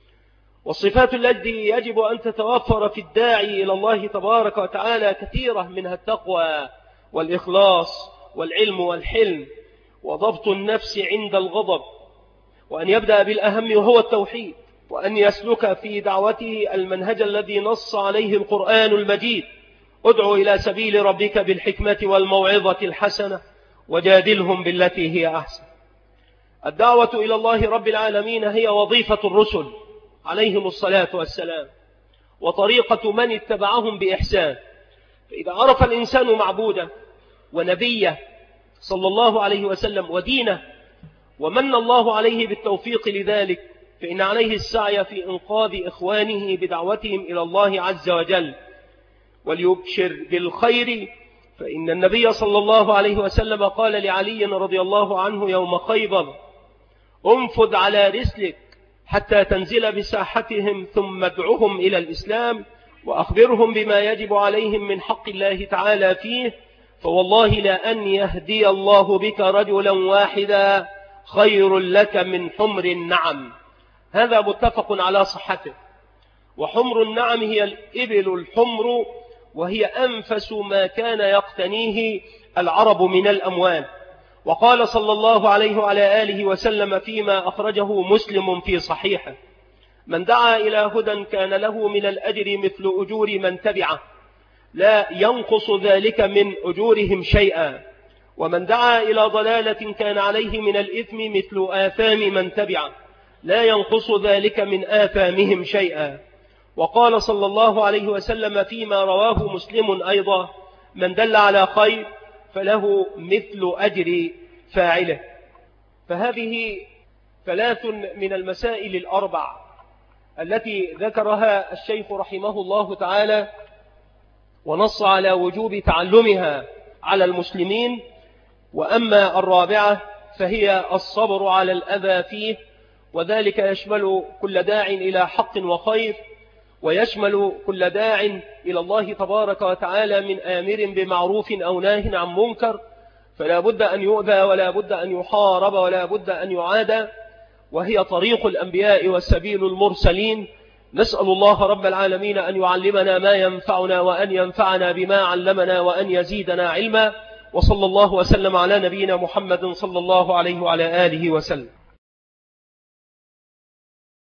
والصفات التي يجب أن تتوفر في الداعي إلى الله تبارك وتعالى كثيرة، منها التقوى والإخلاص والعلم والحلم وضبط النفس عند الغضب، وأن يبدأ بالأهم وهو التوحيد، وأن يسلك في دعوته المنهج الذي نص عليه القرآن المجيد: ادعو إلى سبيل ربك بالحكمة والموعظة الحسنة وجادلهم بالتي هي أحسن. الدعوة إلى الله رب العالمين هي وظيفة الرسل عليهم الصلاة والسلام، وطريقة من اتبعهم بإحسان. فإذا عرف الإنسان معبوده ونبيه صلى الله عليه وسلم ودينه، ومن الله عليه بالتوفيق لذلك، فإن عليه السعي في إنقاذ إخوانه بدعوتهم إلى الله عز وجل، وليبشر بالخير. فإن النبي صلى الله عليه وسلم قال لعلي رضي الله عنه يوم خيبر: انفذ على رسلك حتى تنزل بساحتهم ثم ادعهم إلى الإسلام وأخبرهم بما يجب عليهم من حق الله تعالى فيه، فوالله لأن يهدي الله بك رجلا واحدا خير لك من حمر النعم. هذا متفق على صحته. وحمر النعم هي الإبل الحمر، وهي أنفس ما كان يقتنيه العرب من الأموال. وقال صلى الله عليه وعلى آله وسلم فيما أخرجه مسلم في صحيحه: من دعا إلى هدى كان له من الأجر مثل أجور من تبعه لا ينقص ذلك من أجورهم شيئا، ومن دعا إلى ضلالة كان عليه من الإثم مثل آثام من تبعه لا ينقص ذلك من آثامهم شيئا. وقال صلى الله عليه وسلم فيما رواه مسلم أيضا: من دل على خير فله مثل أجر فاعله. فهذه ثلاث من المسائل الأربع التي ذكرها الشيخ رحمه الله تعالى، ونص على وجوب تعلمها على المسلمين. وأما الرابعة فهي الصبر على الأذى فيه، وذلك يشمل كل داع إلى حق وخير، ويشمل كل داع إلى الله تبارك وتعالى من آمر بمعروف أو ناه عن منكر، فلا بد أن يؤذى ولا بد أن يحارب ولا بد أن يعادى، وهي طريق الأنبياء وسبيل المرسلين. نسأل الله رب العالمين أن يعلمنا ما ينفعنا وأن ينفعنا بما علمنا وأن يزيدنا علما. وصلى الله وسلم على نبينا محمد صلى الله عليه وعلى آله وسلم.